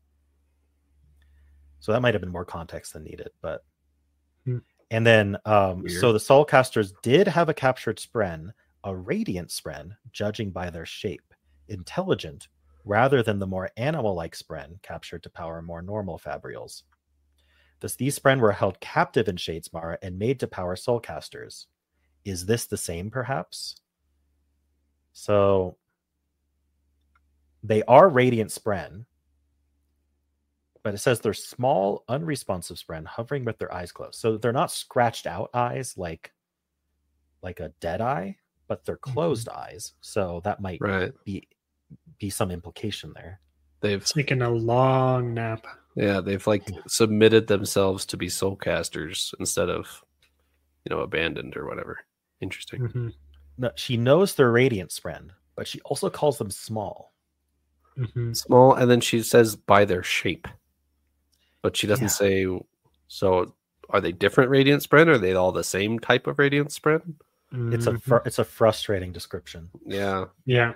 So that might have been more context than needed, but... And then, so the Soulcasters did have a captured Spren, a radiant Spren, judging by their shape, intelligent, rather than the more animal-like Spren captured to power more normal Fabrials. Thus, these Spren were held captive in Shadesmar and made to power Soulcasters. Is this the same, perhaps? So, they are radiant Spren, But it says they're small, unresponsive spren hovering with their eyes closed. So they're not scratched out eyes like a dead eye, but they're closed eyes. So that might Right. be some implication there. They've Taking a long nap. they've like submitted themselves to be soul casters instead of, abandoned or whatever. Interesting. Mhm. No, she knows they're radiant spren, but she also calls them small. Mhm. Small, and then she says by their shape, but she doesn't Yeah. say. So, are they different radiant spren? Or are they all the same type of radiant spren? Mhm. It's a frustrating description. Yeah. Yeah.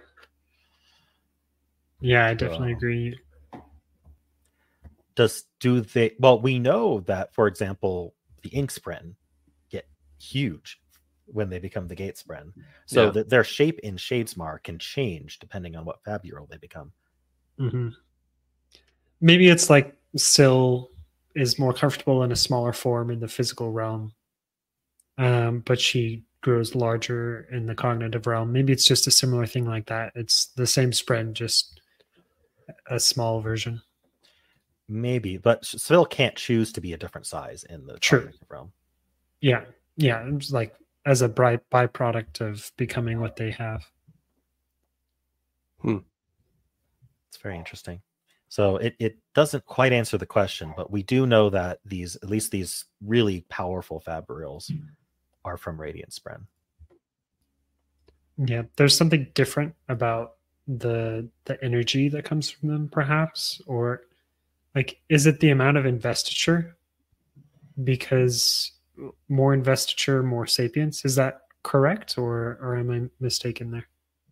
Yeah, I definitely So- agree. We know that, for example, the ink spren get huge when they become the gate spren. So Yeah. that their shape in Shadesmar can change depending on what Fabural they become. Hmm. Maybe it's like Syl is more comfortable in a smaller form in the physical realm, but she grows larger in the cognitive realm. Maybe it's just a similar thing like that. It's the same spread, just a small version. Maybe, but Syl can't choose to be a different size in the True. cognitive realm. Yeah, it's like as a byproduct of becoming what they have. It's very interesting. So it doesn't quite answer the question, but we do know that at least these really powerful Fabrials are from Radiant Spren. Yeah, there's something different about the energy that comes from them, perhaps, or like, is it the amount of investiture? Because more investiture, more sapience. Is that correct, or am I mistaken there?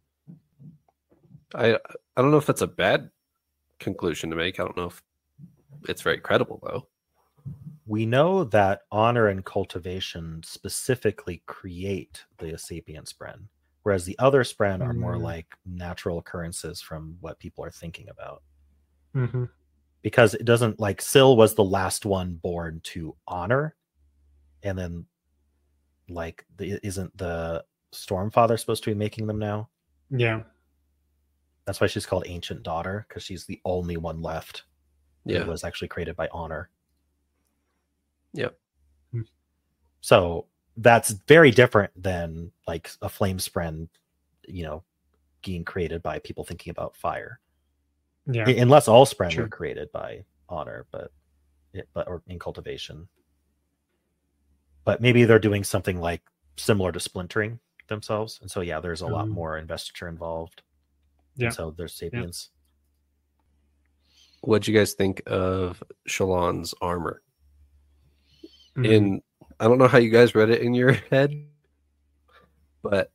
I don't know if that's a bad conclusion to make. I don't know if it's very credible though. We know that honor and cultivation specifically create the sapient spren, whereas the other spren are more like natural occurrences from what people are thinking about. Mm-hmm. Because it doesn't, like, Syl was the last one born to honor, and then like isn't the Stormfather supposed to be making them now? Yeah. That's why she's called Ancient Daughter, because she's the only one left that was actually created by honor. Yep. So that's very different than like a flame spren, being created by people thinking about fire. Yeah. Unless all spren Sure. were created by honor, but or in cultivation. But maybe they're doing something like similar to splintering themselves, and so there's a lot more investiture involved. Yeah. And so there's sapience. What'd you guys think of Shallan's armor? Mhm. I don't know how you guys read it in your head, but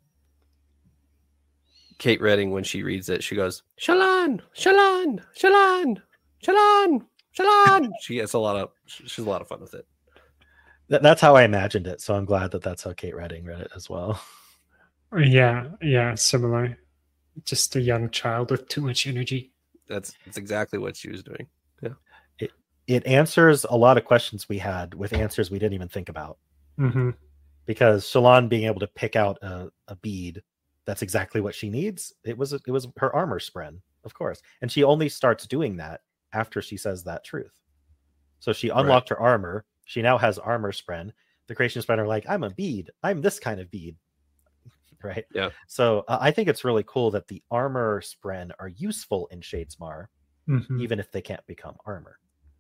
Kate Redding, when she reads it, she goes, Shallan, Shallan, Shallan, Shallan, Shallan. She's a lot of fun with it. That's how I imagined it. So I'm glad that that's how Kate Redding read it as well. Yeah, similar. Just a young child with too much energy. That's exactly what she was doing. Yeah. It answers a lot of questions we had with answers we didn't even think about. Mm-hmm. Because Shallan being able to pick out a bead, that's exactly what she needs. It was her armor spren, of course. And she only starts doing that after she says that truth. So she unlocked her armor. She now has armor spren. The creation spren are like, I'm a bead. I'm this kind of bead. Right? Yeah. So I think it's really cool that the armor spren are useful in Shadesmar, Mm-hmm. even if they can't become armor.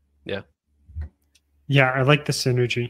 Yeah, I like the synergy.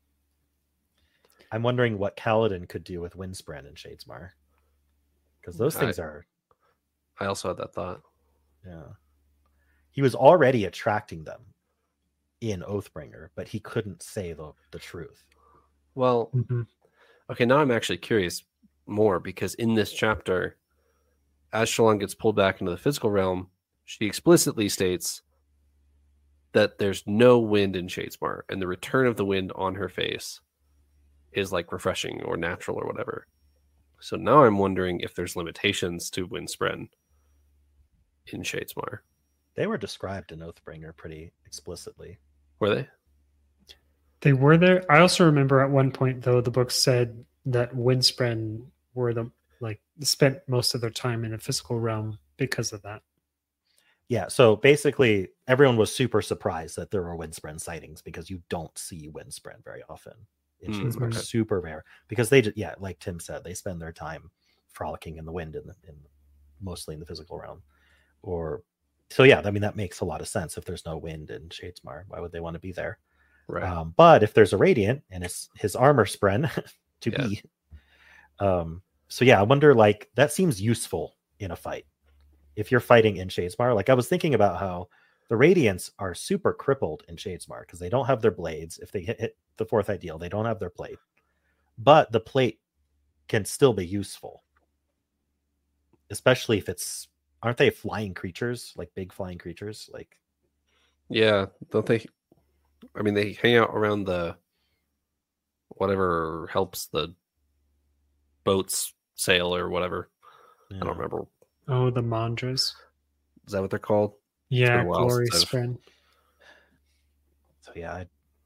I'm wondering what Kaladin could do with Windspren and Shadesmar. Because those things are... I also had that thought. Yeah. He was already attracting them in Oathbringer, but he couldn't say the truth. Well, Mm-hmm. okay, now I'm actually curious more, because in this chapter, as Shallan gets pulled back into the physical realm, she explicitly states that there's no wind in Shadesmar, and the return of the wind on her face is like refreshing or natural or whatever. So now I'm wondering if there's limitations to Windspren in Shadesmar. They were described in Oathbringer pretty explicitly. Were they? They were there. I also remember at one point, though, the book said that Windspren were spent most of their time in the physical realm because of that. Yeah, so basically everyone was super surprised that there were Windspren sightings because you don't see Windspren very often. In Shadesmar, okay. super rare because they yeah, like Tim said, they spend their time frolicking in the wind in mostly in the physical realm. Or so yeah, I mean that makes a lot of sense. If there's no wind in Shadesmar, why would they want to be there? Right. But if there's a Radiant and it's his armor spren to Yeah. be, so yeah, I wonder, like, that seems useful in a fight. If you're fighting in Shadesmar, like I was thinking about how the Radiants are super crippled in Shadesmar because they don't have their blades. If they hit the fourth ideal, they don't have their plate. But the plate can still be useful. Especially if aren't they flying creatures? Like big flying creatures? Like, Yeah, don't they? I mean, they hang out around the whatever helps the boats sail or whatever. yeah. I don't remember. Oh, the Mandras. Is that what they're called? Yeah, been a while Glory since I've- Spren. So yeah,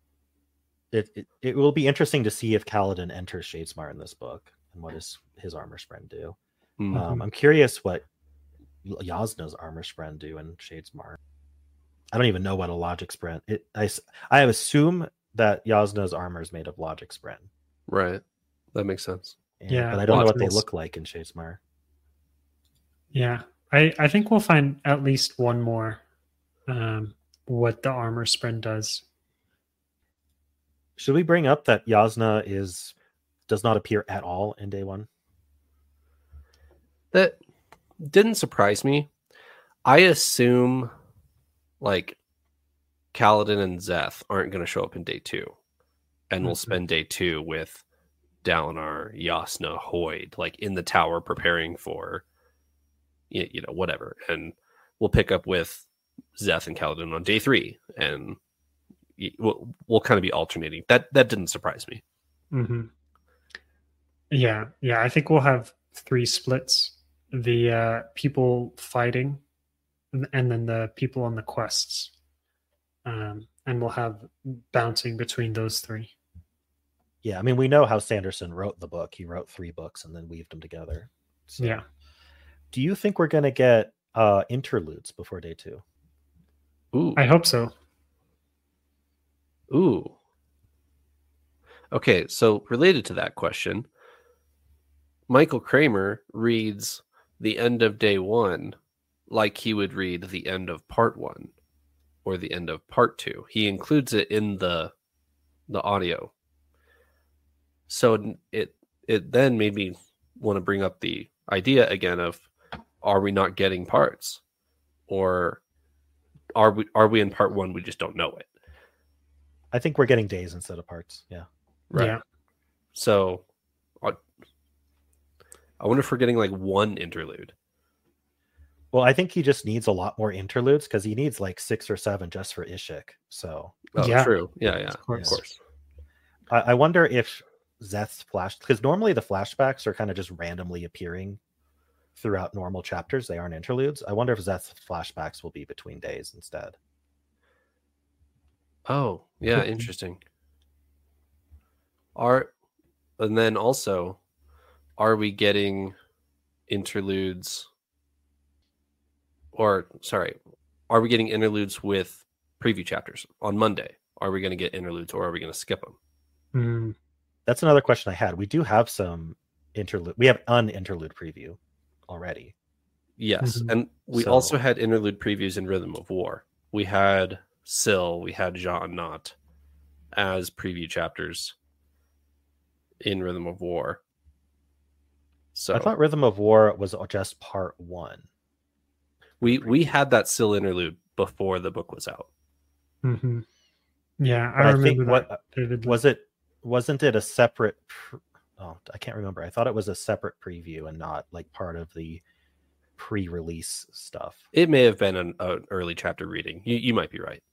it will be interesting to see if Kaladin enters Shadesmar in this book and what does his armor spren do. Hmm. I'm curious what Yasna's armor spren do in Shadesmar. I don't even know what a logic spren. I assume that Yasna's armor is made of logic spren. Right. That makes sense. Yeah, but I don't know what they Logics. look like in Shadesmar. Yeah, I think we'll find at least one more. What the armor spren does. Should we bring up that Yasna does not appear at all in day one? That didn't surprise me. I assume like Kaladin and Zeth aren't going to show up in day 2, and we'll spend day 2 with Dalinar, Yasna, Hoyd, like in the tower preparing for, you know, whatever, and we'll pick up with Zeth and Kaladin on day 3, and we'll kind of be alternating. That didn't surprise me. Mm-hmm. Yeah, I think we'll have 3 splits: the people fighting, and then the people on the quests, and we'll have bouncing between those 3. Yeah, I mean, we know how Sanderson wrote the book. He wrote 3 books and then weaved them together. So, Yeah. do you think we're going to get interludes before day 2? Ooh. I hope so. Ooh. Okay, so related to that question, Michael Kramer reads the end of day 1 like he would read the end of part 1 or the end of part 2. He includes it in the audio. So it then made me want to bring up the idea again of, are we not getting parts? Or are we in part 1, we just don't know it? I think we're getting days instead of parts. Yeah. Right. Yeah. So I wonder if we're getting like one interlude. Well, I think he just needs a lot more interludes because he needs like 6 or 7 just for Ishik. So Oh, Yeah. true. Yeah, Of course. Of course. I wonder if Zeth's flash, because normally the flashbacks are kind of just randomly appearing throughout normal chapters. They aren't interludes. I wonder if Zeth's flashbacks will be between days instead. Oh, yeah, Cool. interesting. And then also, are we getting interludes? Or sorry, are we getting interludes with preview chapters on Monday? Are we going to get interludes, or are we going to skip them? Mm, That's another question I had. We do have some interlude. We have an interlude preview already. Yes, Mhm. and we So- also had interlude previews in Rhythm of War. We had Syl, we had Jean Not as preview chapters in Rhythm of War. So I thought Rhythm of War was just part 1. we had that Syl interlude before the book was out. hmm Yeah, But I I remember think that vividly. wasn't it a separate? I can't remember. I thought it was a separate preview and not like part of the pre-release stuff. It may have been an early chapter reading. You might be right.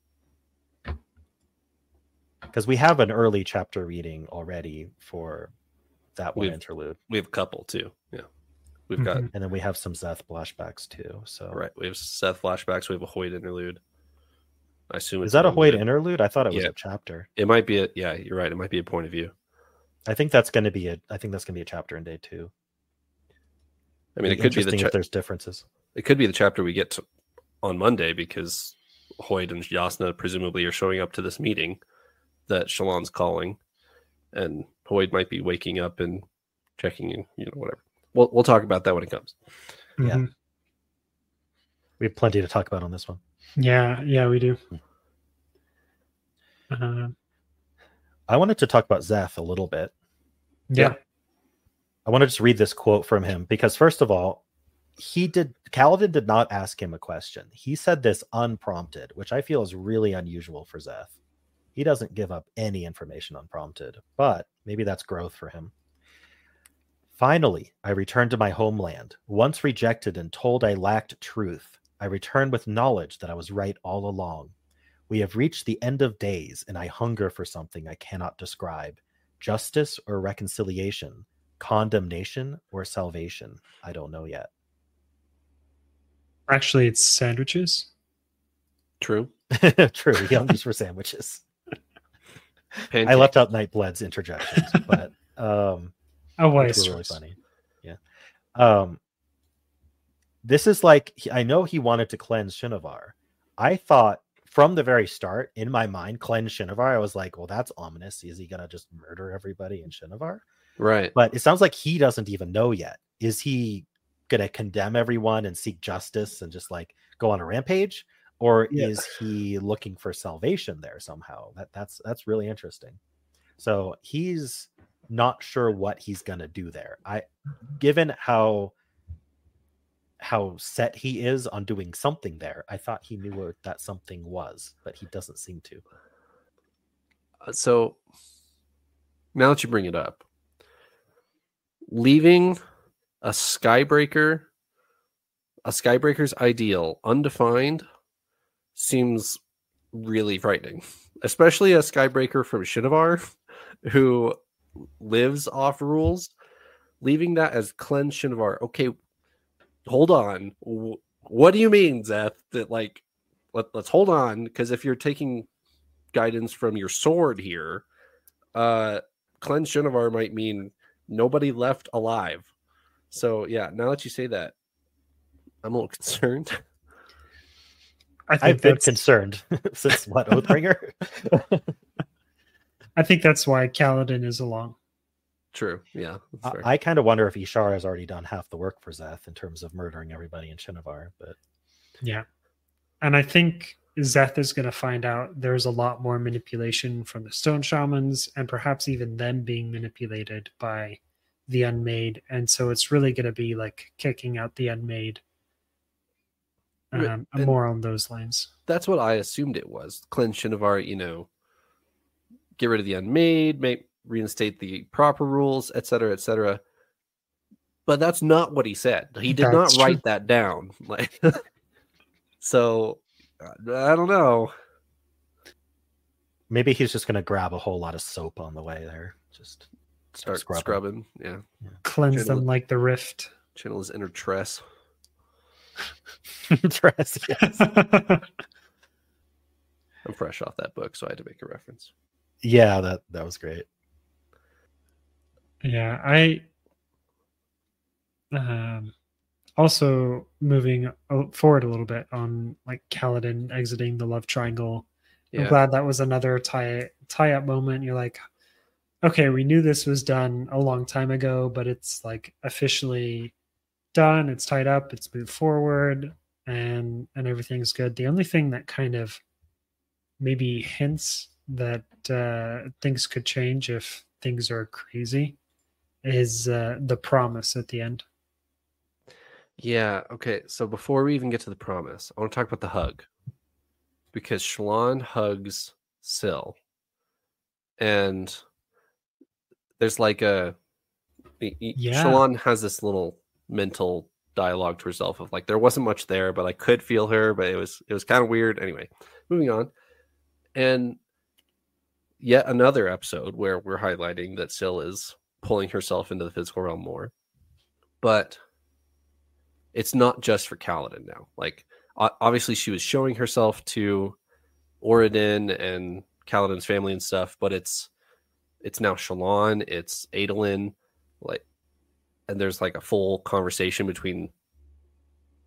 Because we have an early chapter reading already for that one We've- interlude, We have a couple too. Yeah, we've got Mhm. and then we have some Zeth flashbacks too. So right. We have Seth flashbacks. We have a Hoyd interlude. I assume is that a Hoyd interlude. interlude? I thought it was Yeah. a chapter. It might be. Yeah, you're right. It might be a point of view. I think that's going to be a chapter in day 2. I mean, it could be Interesting the if there's differences. it could be the chapter we get on Monday because Hoyt and Jasnah presumably are showing up to this meeting that Shallan's calling, and Hoyt might be waking up and checking, whatever. We'll talk about that when it comes. Yeah. Mm-hmm. We have plenty to talk about on this one. Yeah, we do. I wanted to talk about Szeth a little bit. Yeah. I want to just read this quote from him because, first of all, Kaladin did not ask him a question. He said this unprompted, which I feel is really unusual for Szeth. He doesn't give up any information unprompted, but maybe that's growth for him. Finally, I returned to my homeland. Once rejected and told I lacked truth, I returned with knowledge that I was right all along. We have reached the end of days, and I hunger for something I cannot describe. Justice or reconciliation, condemnation or salvation. I don't know yet. Actually, it's sandwiches. True. True. He hungers for sandwiches. Pancakes. I left out Nightblood's interjections, but Vice were really funny. Yeah. This is like, I know he wanted to cleanse Shinovar. I thought from the very start, in my mind, cleanse Shinovar. I was like, well, that's ominous. Is he gonna just murder everybody in Shinovar? Right. But it sounds like he doesn't even know yet. Is he gonna condemn everyone and seek justice and just like go on a rampage? Or is he looking for salvation there somehow? That's really interesting. So he's not sure what he's gonna do there. Given how set he is on doing something there, I thought he knew what that something was, but he doesn't seem to. So now that you bring it up, leaving a Skybreaker's ideal undefined seems really frightening, especially a Skybreaker from Shinovar who lives off rules. Leaving that as cleanse Shinovar. Okay, hold on. What do you mean, Szeth? That like, let's hold on, because if you're taking guidance from your sword here, cleanse Shinovar might mean nobody left alive. So yeah, now that you say that, I'm a little concerned. I've been concerned since what, Oathbringer? I think that's why Kaladin is along. True. Yeah. I kind of wonder if Ishara has already done half the work for Szeth in terms of murdering everybody in Shinovar. But yeah, and I think Szeth is going to find out there's a lot more manipulation from the Stone Shamans, and perhaps even them being manipulated by the Unmade, and so it's really going to be like kicking out the Unmade. More on those lines. That's what I assumed it was. Cleanse Shinovar, get rid of the Unmade, reinstate the proper rules, etc., etc. But that's not what he said. He did not write that down. Like, so I don't know. Maybe he's just going to grab a whole lot of soap on the way there. Just start scrubbing. Yeah. Cleanse them like the Rift. Channel his inner Tress. Tress, yes. I'm fresh off that book, so I had to make a reference. Yeah, that was great. Yeah, I also moving forward a little bit on like Kaladin exiting the love triangle. Yeah. I'm glad that was another tie-up moment. You're like, okay, we knew this was done a long time ago, but it's like officially done. It's tied up. It's moved forward, and everything's good. The only thing that kind of maybe hints that things could change if things are crazy is the promise at the end. Yeah, okay. So before we even get to the promise, I want to talk about the hug. Because Shallan hugs Syl. And there's like Shallan has this little mental dialogue to herself of like, there wasn't much there, but I could feel her, but it was kind of weird. Anyway, moving on. And yet another episode where we're highlighting that Syl is pulling herself into the physical realm more. But it's not just for Kaladin now. Like, obviously she was showing herself to Oradin and Kaladin's family and stuff, but it's now Shallan, it's Adolin, like, and there's like a full conversation between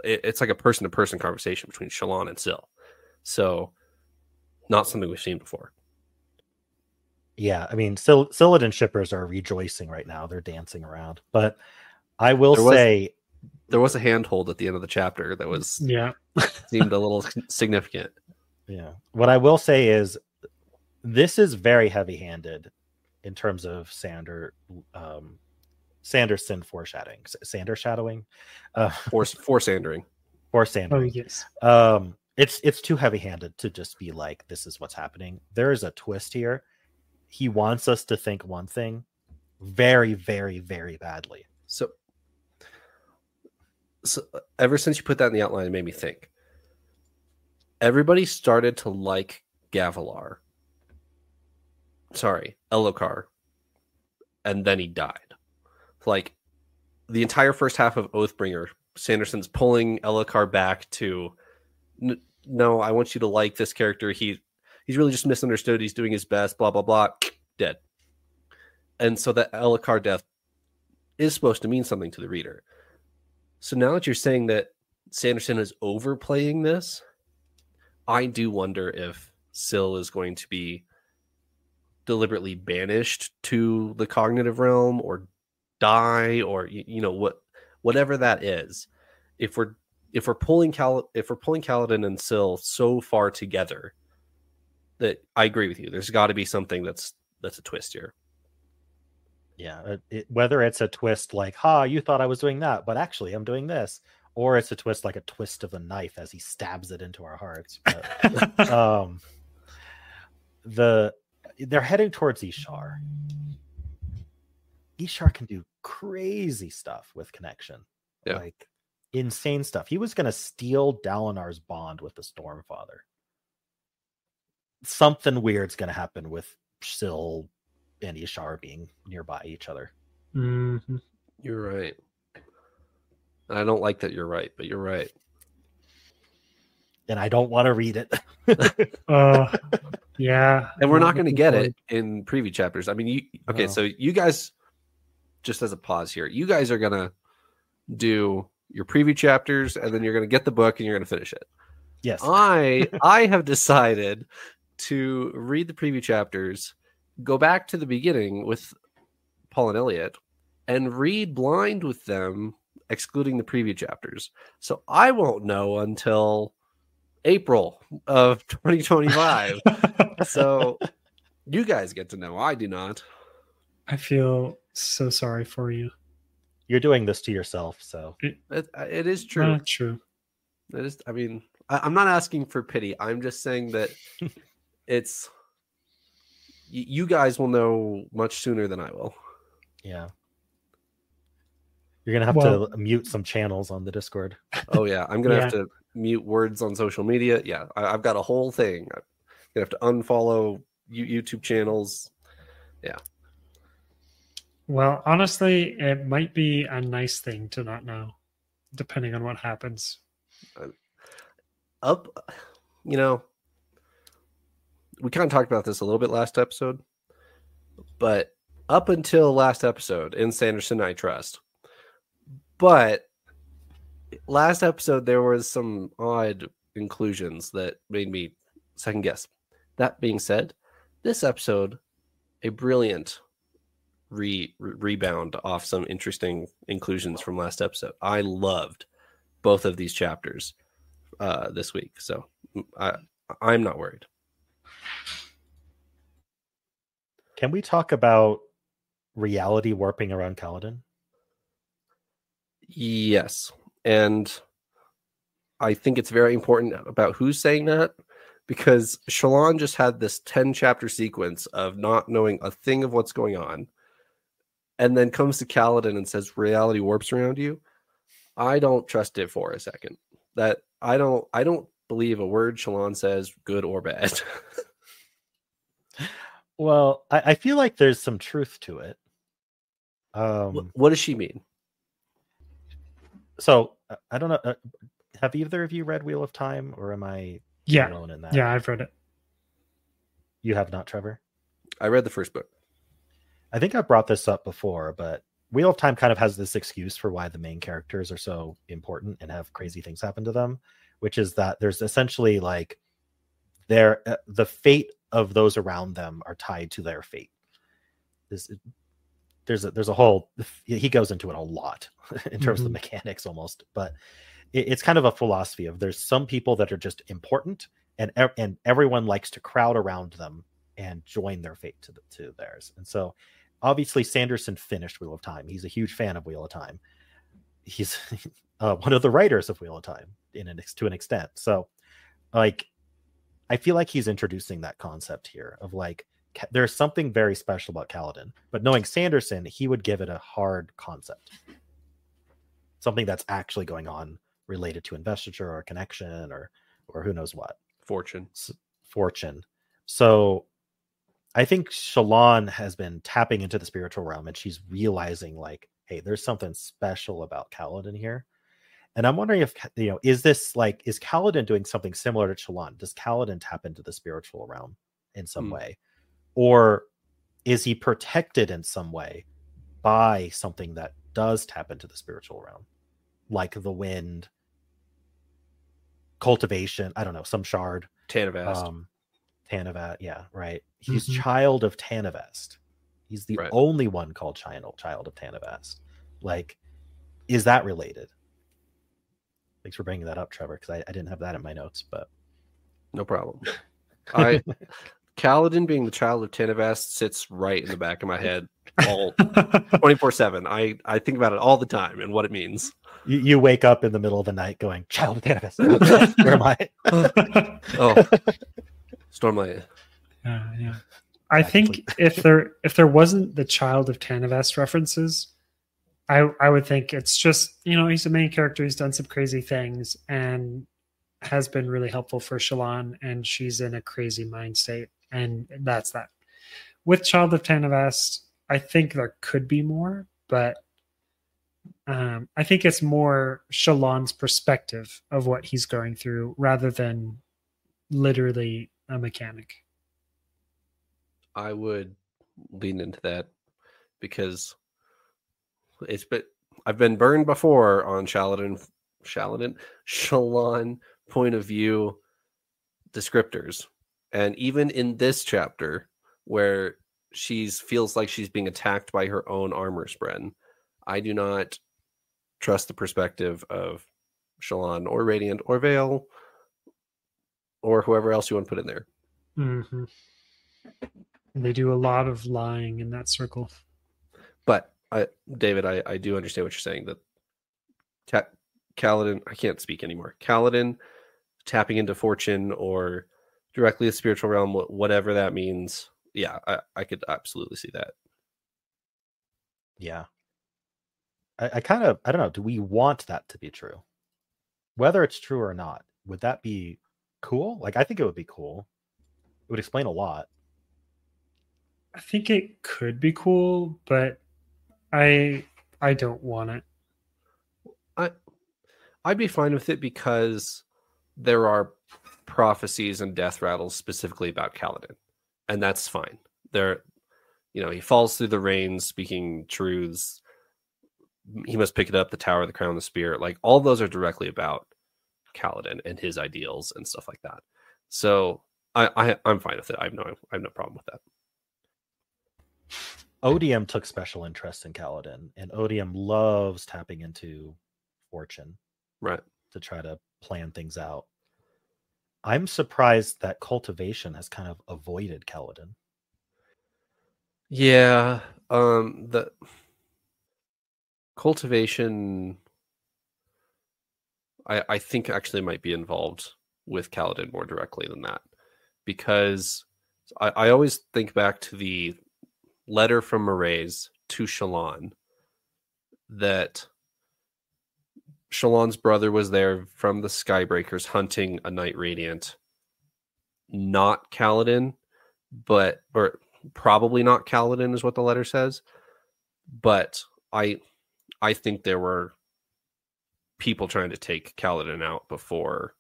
it's like a person-to-person conversation between Shallan and Syl. So not something we've seen before. Yeah, I mean, Sillidan shippers are rejoicing right now. They're dancing around. But I will say... There was a handhold at the end of the chapter that was seemed a little significant. Yeah. What I will say is this is very heavy-handed in terms of Sanderson foreshadowing. Sandershadowing? Foresandering. Foresandering. Oh, yes. It's too heavy-handed to just be like, this is what's happening. There is a twist here. He wants us to think one thing very, very, very badly. So ever since you put that in the outline, it made me think. Everybody started to like Gavilar. Sorry, Elhokar. And then he died. Like, the entire first half of Oathbringer, Sanderson's pulling Elhokar back to, no, I want you to like this character. He's really just misunderstood. He's doing his best, blah, blah, blah. Dead. And so that Elhokar death is supposed to mean something to the reader. So now that you're saying that Sanderson is overplaying this, I do wonder if Syl is going to be deliberately banished to the cognitive realm or die, or whatever that is. If we're pulling Kaladin and Syl so far together, that I agree with you. There's got to be something that's a twist here. Yeah, whether it's a twist like, you thought I was doing that, but actually I'm doing this, or it's a twist like a twist of the knife as he stabs it into our hearts. But, they're heading towards Ishar. Ishar can do crazy stuff with connection, like insane stuff. He was going to steal Dalinar's bond with the Stormfather. Something weird's going to happen with Syl and Ishar being nearby each other. Mm-hmm. You're right. I don't like that you're right, but you're right. And I don't want to read it. Yeah. And we're not going to get it in preview chapters. I mean, so you guys, just as a pause here, you guys are going to do your preview chapters, and then you're going to get the book and you're going to finish it. Yes. I have decided to read the preview chapters, go back to the beginning with Paul and Elliot, and read blind with them, excluding the preview chapters. So I won't know until April of 2025. So you guys get to know. I do not. I feel so sorry for you. You're doing this to yourself, so it is true. Not true. It is. I mean, I'm not asking for pity. I'm just saying that it's. You guys will know much sooner than I will. Yeah. You're going to have to mute some channels on the Discord. Oh, yeah. I'm going to have to mute words on social media. Yeah. I've got a whole thing. I'm going to have to unfollow YouTube channels. Yeah. Well, honestly, it might be a nice thing to not know, depending on what happens. We kind of talked about this a little bit last episode, but up until last episode, in Sanderson I trust. But last episode, there was some odd inclusions that made me second guess. That being said, this episode, a brilliant rebound off some interesting inclusions from last episode. I loved both of these chapters this week, so I'm not worried. Can we talk about reality warping around Kaladin? Yes. And I think it's very important about who's saying that, because Shallan just had this 10-chapter sequence of not knowing a thing of what's going on, and then comes to Kaladin and says reality warps around you. I don't trust it for a second. That I don't believe a word Shallan says, good or bad. Well, I feel like there's some truth to it. What does she mean? So I don't know. Have either of you read Wheel of Time, or am I alone in that? Yeah, I've read it. You have not, Trevor? I read the first book. I think I brought this up before, but Wheel of Time kind of has this excuse for why the main characters are so important and have crazy things happen to them, which is that there's essentially like the fate of those around them are tied to their fate. There's a whole, he goes into it a lot in terms of the mechanics almost, but it's kind of a philosophy of there's some people that are just important and everyone likes to crowd around them and join their fate to theirs. And so obviously Sanderson finished Wheel of Time. He's a huge fan of Wheel of Time. He's one of the writers of Wheel of Time to an extent. So like, I feel like he's introducing that concept here of like, there's something very special about Kaladin, but knowing Sanderson, he would give it a hard concept. Something that's actually going on related to investiture or connection or who knows what. Fortune. So I think Shallan has been tapping into the spiritual realm and she's realizing like, hey, there's something special about Kaladin here. And I'm wondering if, is Kaladin doing something similar to Shallan? Does Kaladin tap into the spiritual realm in some way? Or is he protected in some way by something that does tap into the spiritual realm? Like the wind, cultivation, I don't know, some shard. Tanavast. Tanavast, yeah, right. He's child of Tanavast. He's the only one called child of Tanavast. Like, is that related? Thanks for bringing that up, Trevor, because I didn't have that in my notes, but no problem. Kaladin being the child of Tanavast sits right in the back of my head all 24/7. I think about it all the time and what it means. You wake up in the middle of the night going, child of Tanavast. Where am I? Oh, Stormlight. Yeah. I think if there wasn't the child of Tanavast references, I would think it's just, he's the main character. He's done some crazy things and has been really helpful for Shallan, and she's in a crazy mind state. And that's that. With Child of Tanavast, I think there could be more, but I think it's more Shallan's perspective of what he's going through rather than literally a mechanic. I would lean into that because I've been burned before on Shallan point of view descriptors. And even in this chapter where she feels like she's being attacked by her own armor spren, I do not trust the perspective of Shallan or Radiant or Veil or whoever else you want to put in there. Mm-hmm. They do a lot of lying in that circle. But David, I do understand what you're saying, that Kaladin, I can't speak anymore. Kaladin tapping into fortune or directly the spiritual realm, whatever that means. Yeah, I could absolutely see that. Yeah. I don't know. Do we want that to be true? Whether it's true or not, would that be cool? Like, I think it would be cool. It would explain a lot. I think it could be cool, but I don't want it. I'd be fine with it because there are prophecies and death rattles specifically about Kaladin, and that's fine. He falls through the rain speaking truths. He must pick it up, the tower, the crown, the spear. Like, all those are directly about Kaladin and his ideals and stuff like that. So I'm fine with it. I have no problem with that. Odium took special interest in Kaladin, and Odium loves tapping into fortune, right, to try to plan things out. I'm surprised that cultivation has kind of avoided Kaladin. Yeah, the cultivation, I think actually might be involved with Kaladin more directly than that, because I always think back to the letter from Mraize to Shallan, that Shallan's brother was there from the Skybreakers hunting a Night Radiant, not Kaladin, or probably not Kaladin is what the letter says. But I think there were people trying to take Kaladin out before.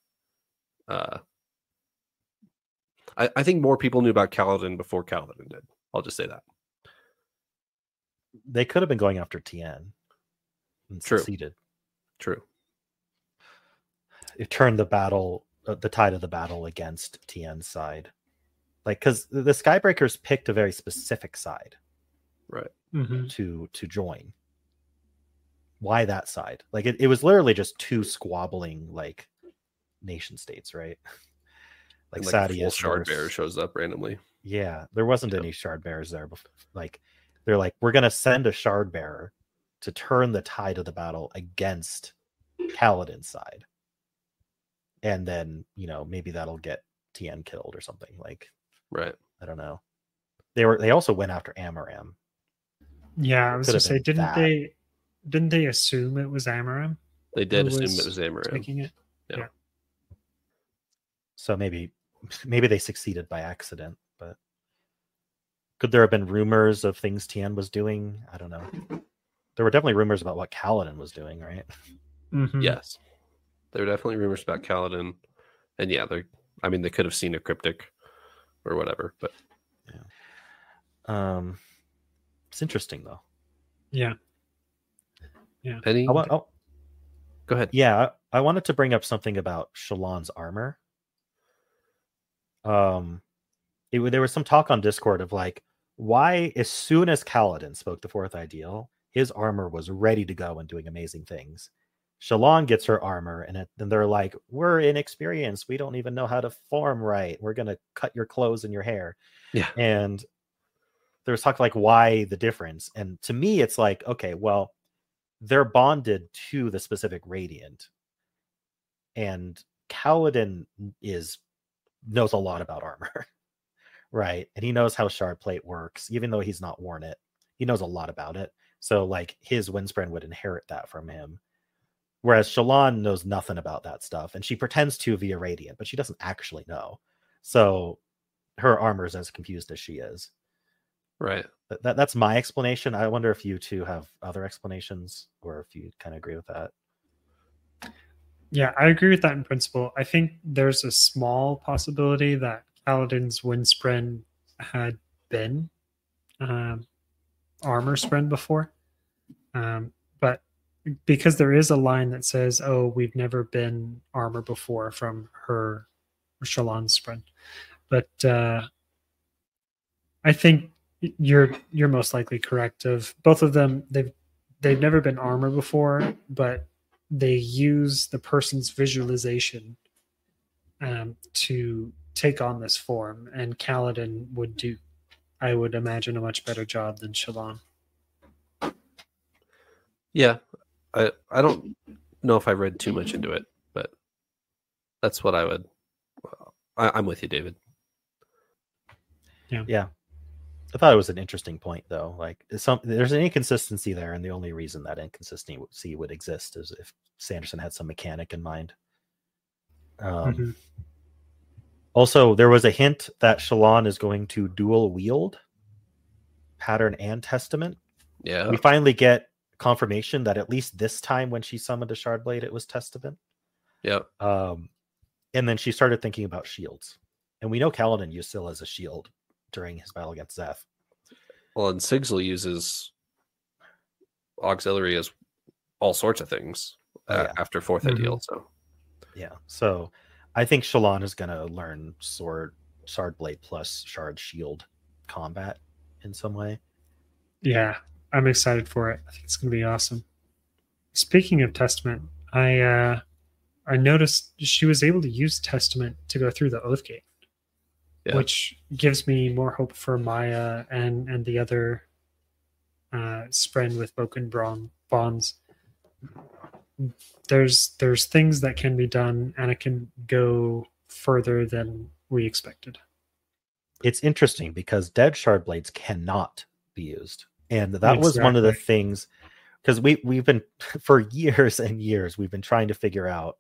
I think more people knew about Kaladin before Kaladin did. I'll just say that. they could have been going after Tien and True. succeeded. True. It turned the battle, the tide of the battle against Tien's side. Like, because the Skybreakers picked a very specific side Right. to join. Why that side? Like, it was literally just two squabbling like nation states, right? Like, And, like, a Sadeas full shard versus- bearer shows up randomly. Yeah, there wasn't Yep. any shard bearers there before. Like, they're like, we're gonna send a shard bearer to turn the tide of the battle against Kaladin's side, and then maybe that'll get Tien killed or something. Like, Right. I don't know. They also went after Amaram. Yeah, I was Could gonna have say, been that. didn't they assume it was Amaram They did Who assume was it was Amaranth. taking it? So maybe they succeeded by accident, but could there have been rumors of things Tien was doing? I don't know. There were definitely rumors about what Kaladin was doing, right? Mhm. Yes. There were definitely rumors about Kaladin. And yeah, they could have seen a cryptic or whatever, but It's interesting though. Yeah. any Go ahead. Yeah, I wanted to bring up something about Shallan's armor. There was some talk on Discord of like, why as soon as Kaladin spoke the fourth ideal, his armor was ready to go and doing amazing things. Shallan gets her armor, and then they're like, we're inexperienced. We don't even know how to form right. We're gonna cut your clothes and your hair. Yeah. And there's talk like, why the difference? And to me, it's like, okay, well, they're bonded to the specific radiant, and Kaladin knows a lot about armor, right? And he knows how shard plate works, even though he's not worn it. He knows a lot about it. So like his Windspren would inherit that from him. Whereas Shallan knows nothing about that stuff, and she pretends to via radiant, but she doesn't actually know. So her armor is as confused as she is. Right. That's my explanation. I wonder if you two have other explanations, or if you kind of agree with that. Yeah, I agree with that in principle. I think there's a small possibility that Kaladin's Windspren had been armor spren before. But because there is a line that says, oh, we've never been armor before from her Shallan's spren. But I think you're most likely correct. Of both of them, they've never been armor before, but they use the person's visualization to take on this form, and Kaladin would do, I would imagine, a much better job than Shallan. Yeah. I don't know if I read too much into it, but that's what I would. I'm with you, David. Yeah. I thought it was an interesting point, though. Like, there's an inconsistency there, and the only reason that inconsistency would exist is if Sanderson had some mechanic in mind. Also, there was a hint that Shallan is going to dual wield Pattern and Testament. Yeah. We finally get confirmation that at least this time when she summoned a Shardblade, it was Testament. Yeah. And then she started thinking about shields. And we know Kaladin used Syl as a shield during his battle against Zeth. Well, and Sigil uses auxiliary as all sorts of things after fourth ideal. So yeah, so I think Shallan is going to learn Shard Blade plus Shard Shield combat in some way. Yeah, I'm excited for it. I think it's going to be awesome. Speaking of Testament, I noticed she was able to use Testament to go through the Oath Gate. Yeah. Which gives me more hope for Maya and the other Spren with Broken Bonds. There's things that can be done, and it can go further than we expected. It's interesting because dead shard blades cannot be used, and that was one of the things, because we've been for years and years we've been trying to figure out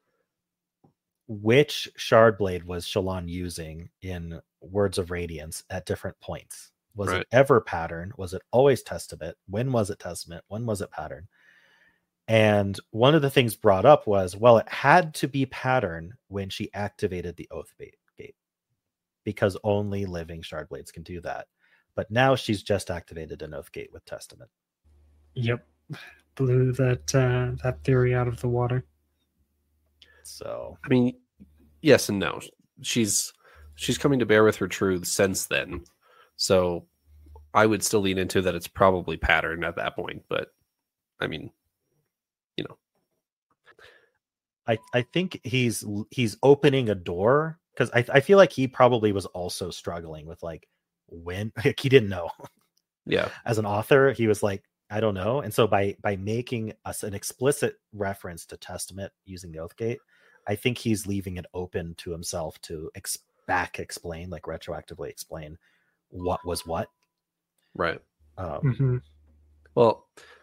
which shard blade was Shallan using in Words of Radiance at different points. Was it ever Pattern? Was it always Testament? When was it Testament? When was it Pattern? And one of the things brought up was, well, it had to be Pattern when she activated the Oath Gate, because only living shard blades can do that. But now she's just activated an Oathgate with Testament. Yep. Blew that theory out of the water. So I mean, yes and no. She's coming to bear with her truth since then. So I would still lean into that it's probably pattern at that point. But I mean, you know. I think he's opening a door, because I feel like he probably was also struggling with like when like he didn't know. Yeah. As an author, he was like, I don't know. And so by making us an explicit reference to Testament using the Oathgate, I think he's leaving it open to himself to explain, like retroactively explain what was what. Right. Mhm. Well,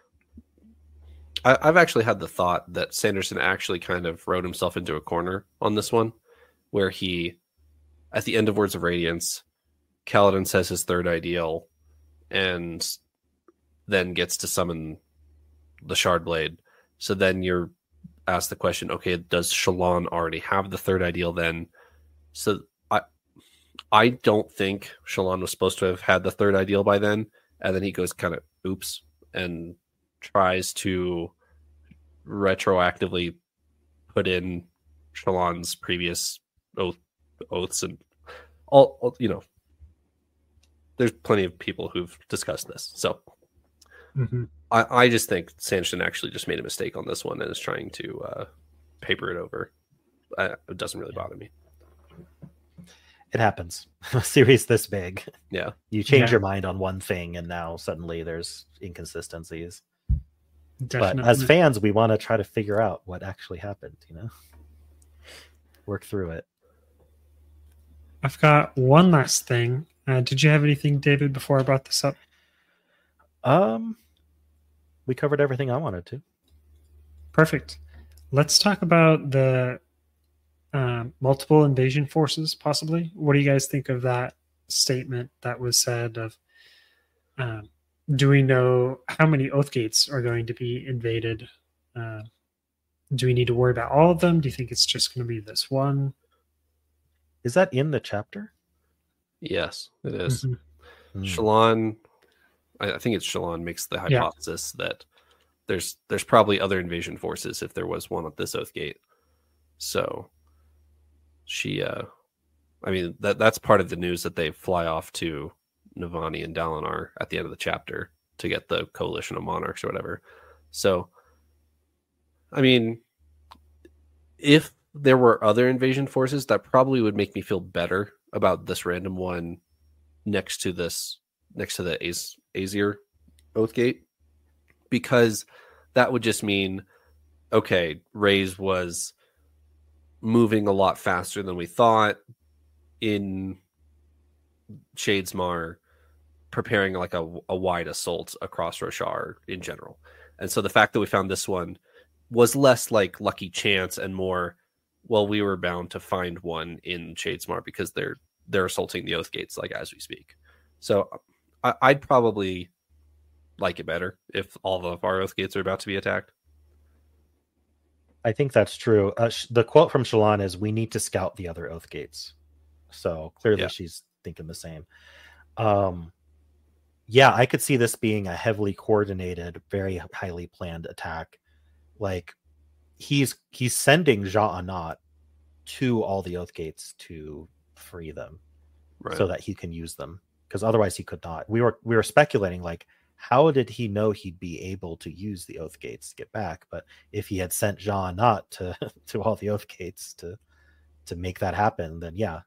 I've actually had the thought that Sanderson actually kind of wrote himself into a corner on this one, where he, at the end of Words of Radiance, Kaladin says his third ideal and then gets to summon the Shardblade. So then you're asked the question, okay, does Shallan already have the third ideal then? So I don't think Shallan was supposed to have had the third ideal by then. And then he goes kind of oops and tries to retroactively put in Shallan's previous oaths and all, you know, there's plenty of people who've discussed this. So Mhm. I just think Sanderson actually just made a mistake on this one and is trying to paper it over. It doesn't really bother me. It happens. A series this big. Yeah. You change Yeah. your mind on one thing and now suddenly there's inconsistencies. Definitely. But as fans, we want to try to figure out what actually happened, you know? Work through it. I've got one last thing. Did you have anything, David, before I brought this up? We covered everything I wanted to. Perfect. Let's talk about the multiple invasion forces, possibly. What do you guys think of that statement that was said of, do we know how many Oathgates are going to be invaded? Do we need to worry about all of them? Do you think it's just going to be this one? Is that in the chapter? Yes, it is. Mhm. Shallan, I think it's Shallan makes the Yeah. hypothesis that there's probably other invasion forces if there was one at this Oathgate. So she, I mean, that's part of the news that they fly off to Navani and Dalinar at the end of the chapter to get the coalition of monarchs or whatever. So, I mean, if there were other invasion forces, that probably would make me feel better about this random one next to the Azir Oathgate, because that would just mean, okay, Reyes was moving a lot faster than we thought in Shadesmar, preparing like a wide assault across Roshar in general. And so the fact that we found this one was less like lucky chance and more, well, we were bound to find one in Shadesmar because they're assaulting the Oathgates like as we speak. So I'd probably like it better if all of our Oathgates are about to be attacked. I think that's true. The quote from Shallan is, "We need to scout the other Oathgates." So clearly Yeah. she's thinking the same. Yeah, I could see this being a heavily coordinated, very highly planned attack. Like he's sending Ja-Anat to all the Oathgates to free them, Right. so that he can use them, because otherwise he could not. We were speculating, like, how did he know he'd be able to use the Oathgates to get back? But if he had sent Ja-Anat to to all the Oathgates to make that happen, then yeah,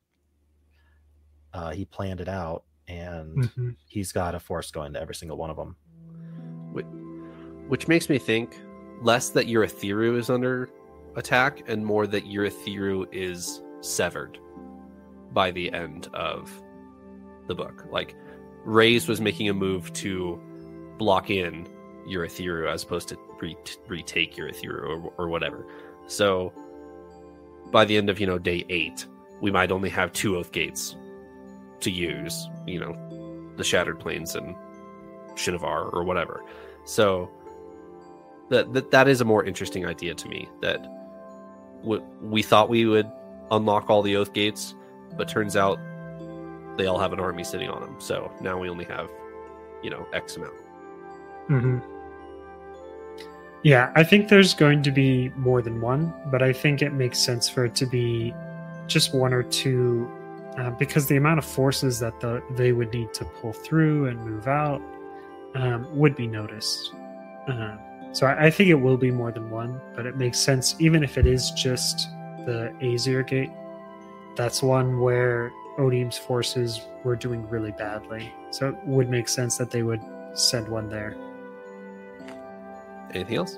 he planned it out, and Mhm. he's got a force going to every single one of them. Which makes me think less that Urithiru is under attack and more that Urithiru is severed by the end of the book. Like, Reyes was making a move to block in Urithiru as opposed to retake Urithiru or whatever. So by the end of, day 8, we might only have 2 Oathgates to use, the Shattered Plains and Shinovar or whatever. So that is a more interesting idea to me, that we thought we would unlock all the Oathgates, but turns out they all have an army sitting on them. So now we only have, X amount. Mm-hmm. Yeah, I think there's going to be more than one, but I think it makes sense for it to be just one or two, because the amount of forces that they would need to pull through and move out would be noticed. So I think it will be more than one, but it makes sense, even if it is just the Aesir Gate. That's one where Odium's forces were doing really badly. So it would make sense that they would send one there. Anything else?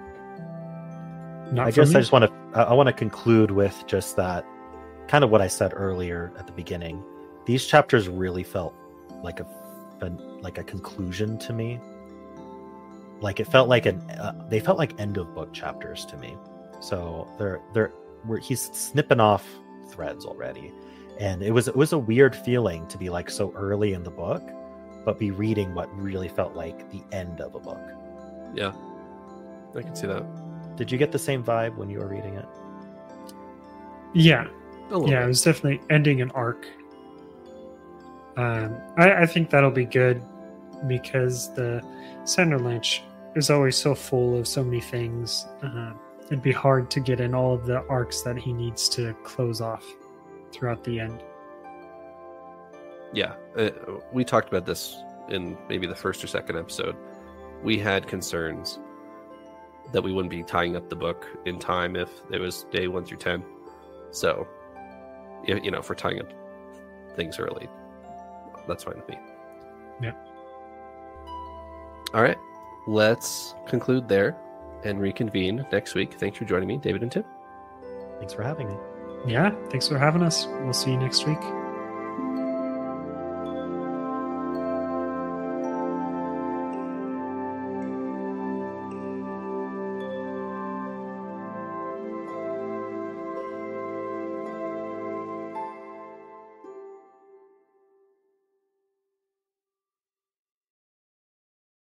Not I for guess me. I just want to conclude with just that, kind of what I said earlier at the beginning. These chapters really felt like a conclusion to me. Like it felt like they felt like end of book chapters to me. So he's snipping off threads already, and it was a weird feeling to be like so early in the book, but be reading what really felt like the end of a book. Yeah, I can see that. Did you get the same vibe when you were reading it? Yeah. A little Yeah, bit. it was definitely ending an arc. I think that'll be good because the Sanderlanche is always so full of so many things. It'd be hard to get in all of the arcs that he needs to close off throughout the end. Yeah, we talked about this in maybe the first or second episode. We had concerns that we wouldn't be tying up the book in time if it was day 1 through 10. So, if we're tying up things early, that's fine with me. Yeah. All right, let's conclude there and reconvene next week. Thanks for joining me, David and Tim. Thanks for having me. Yeah, thanks for having us. We'll see you next week.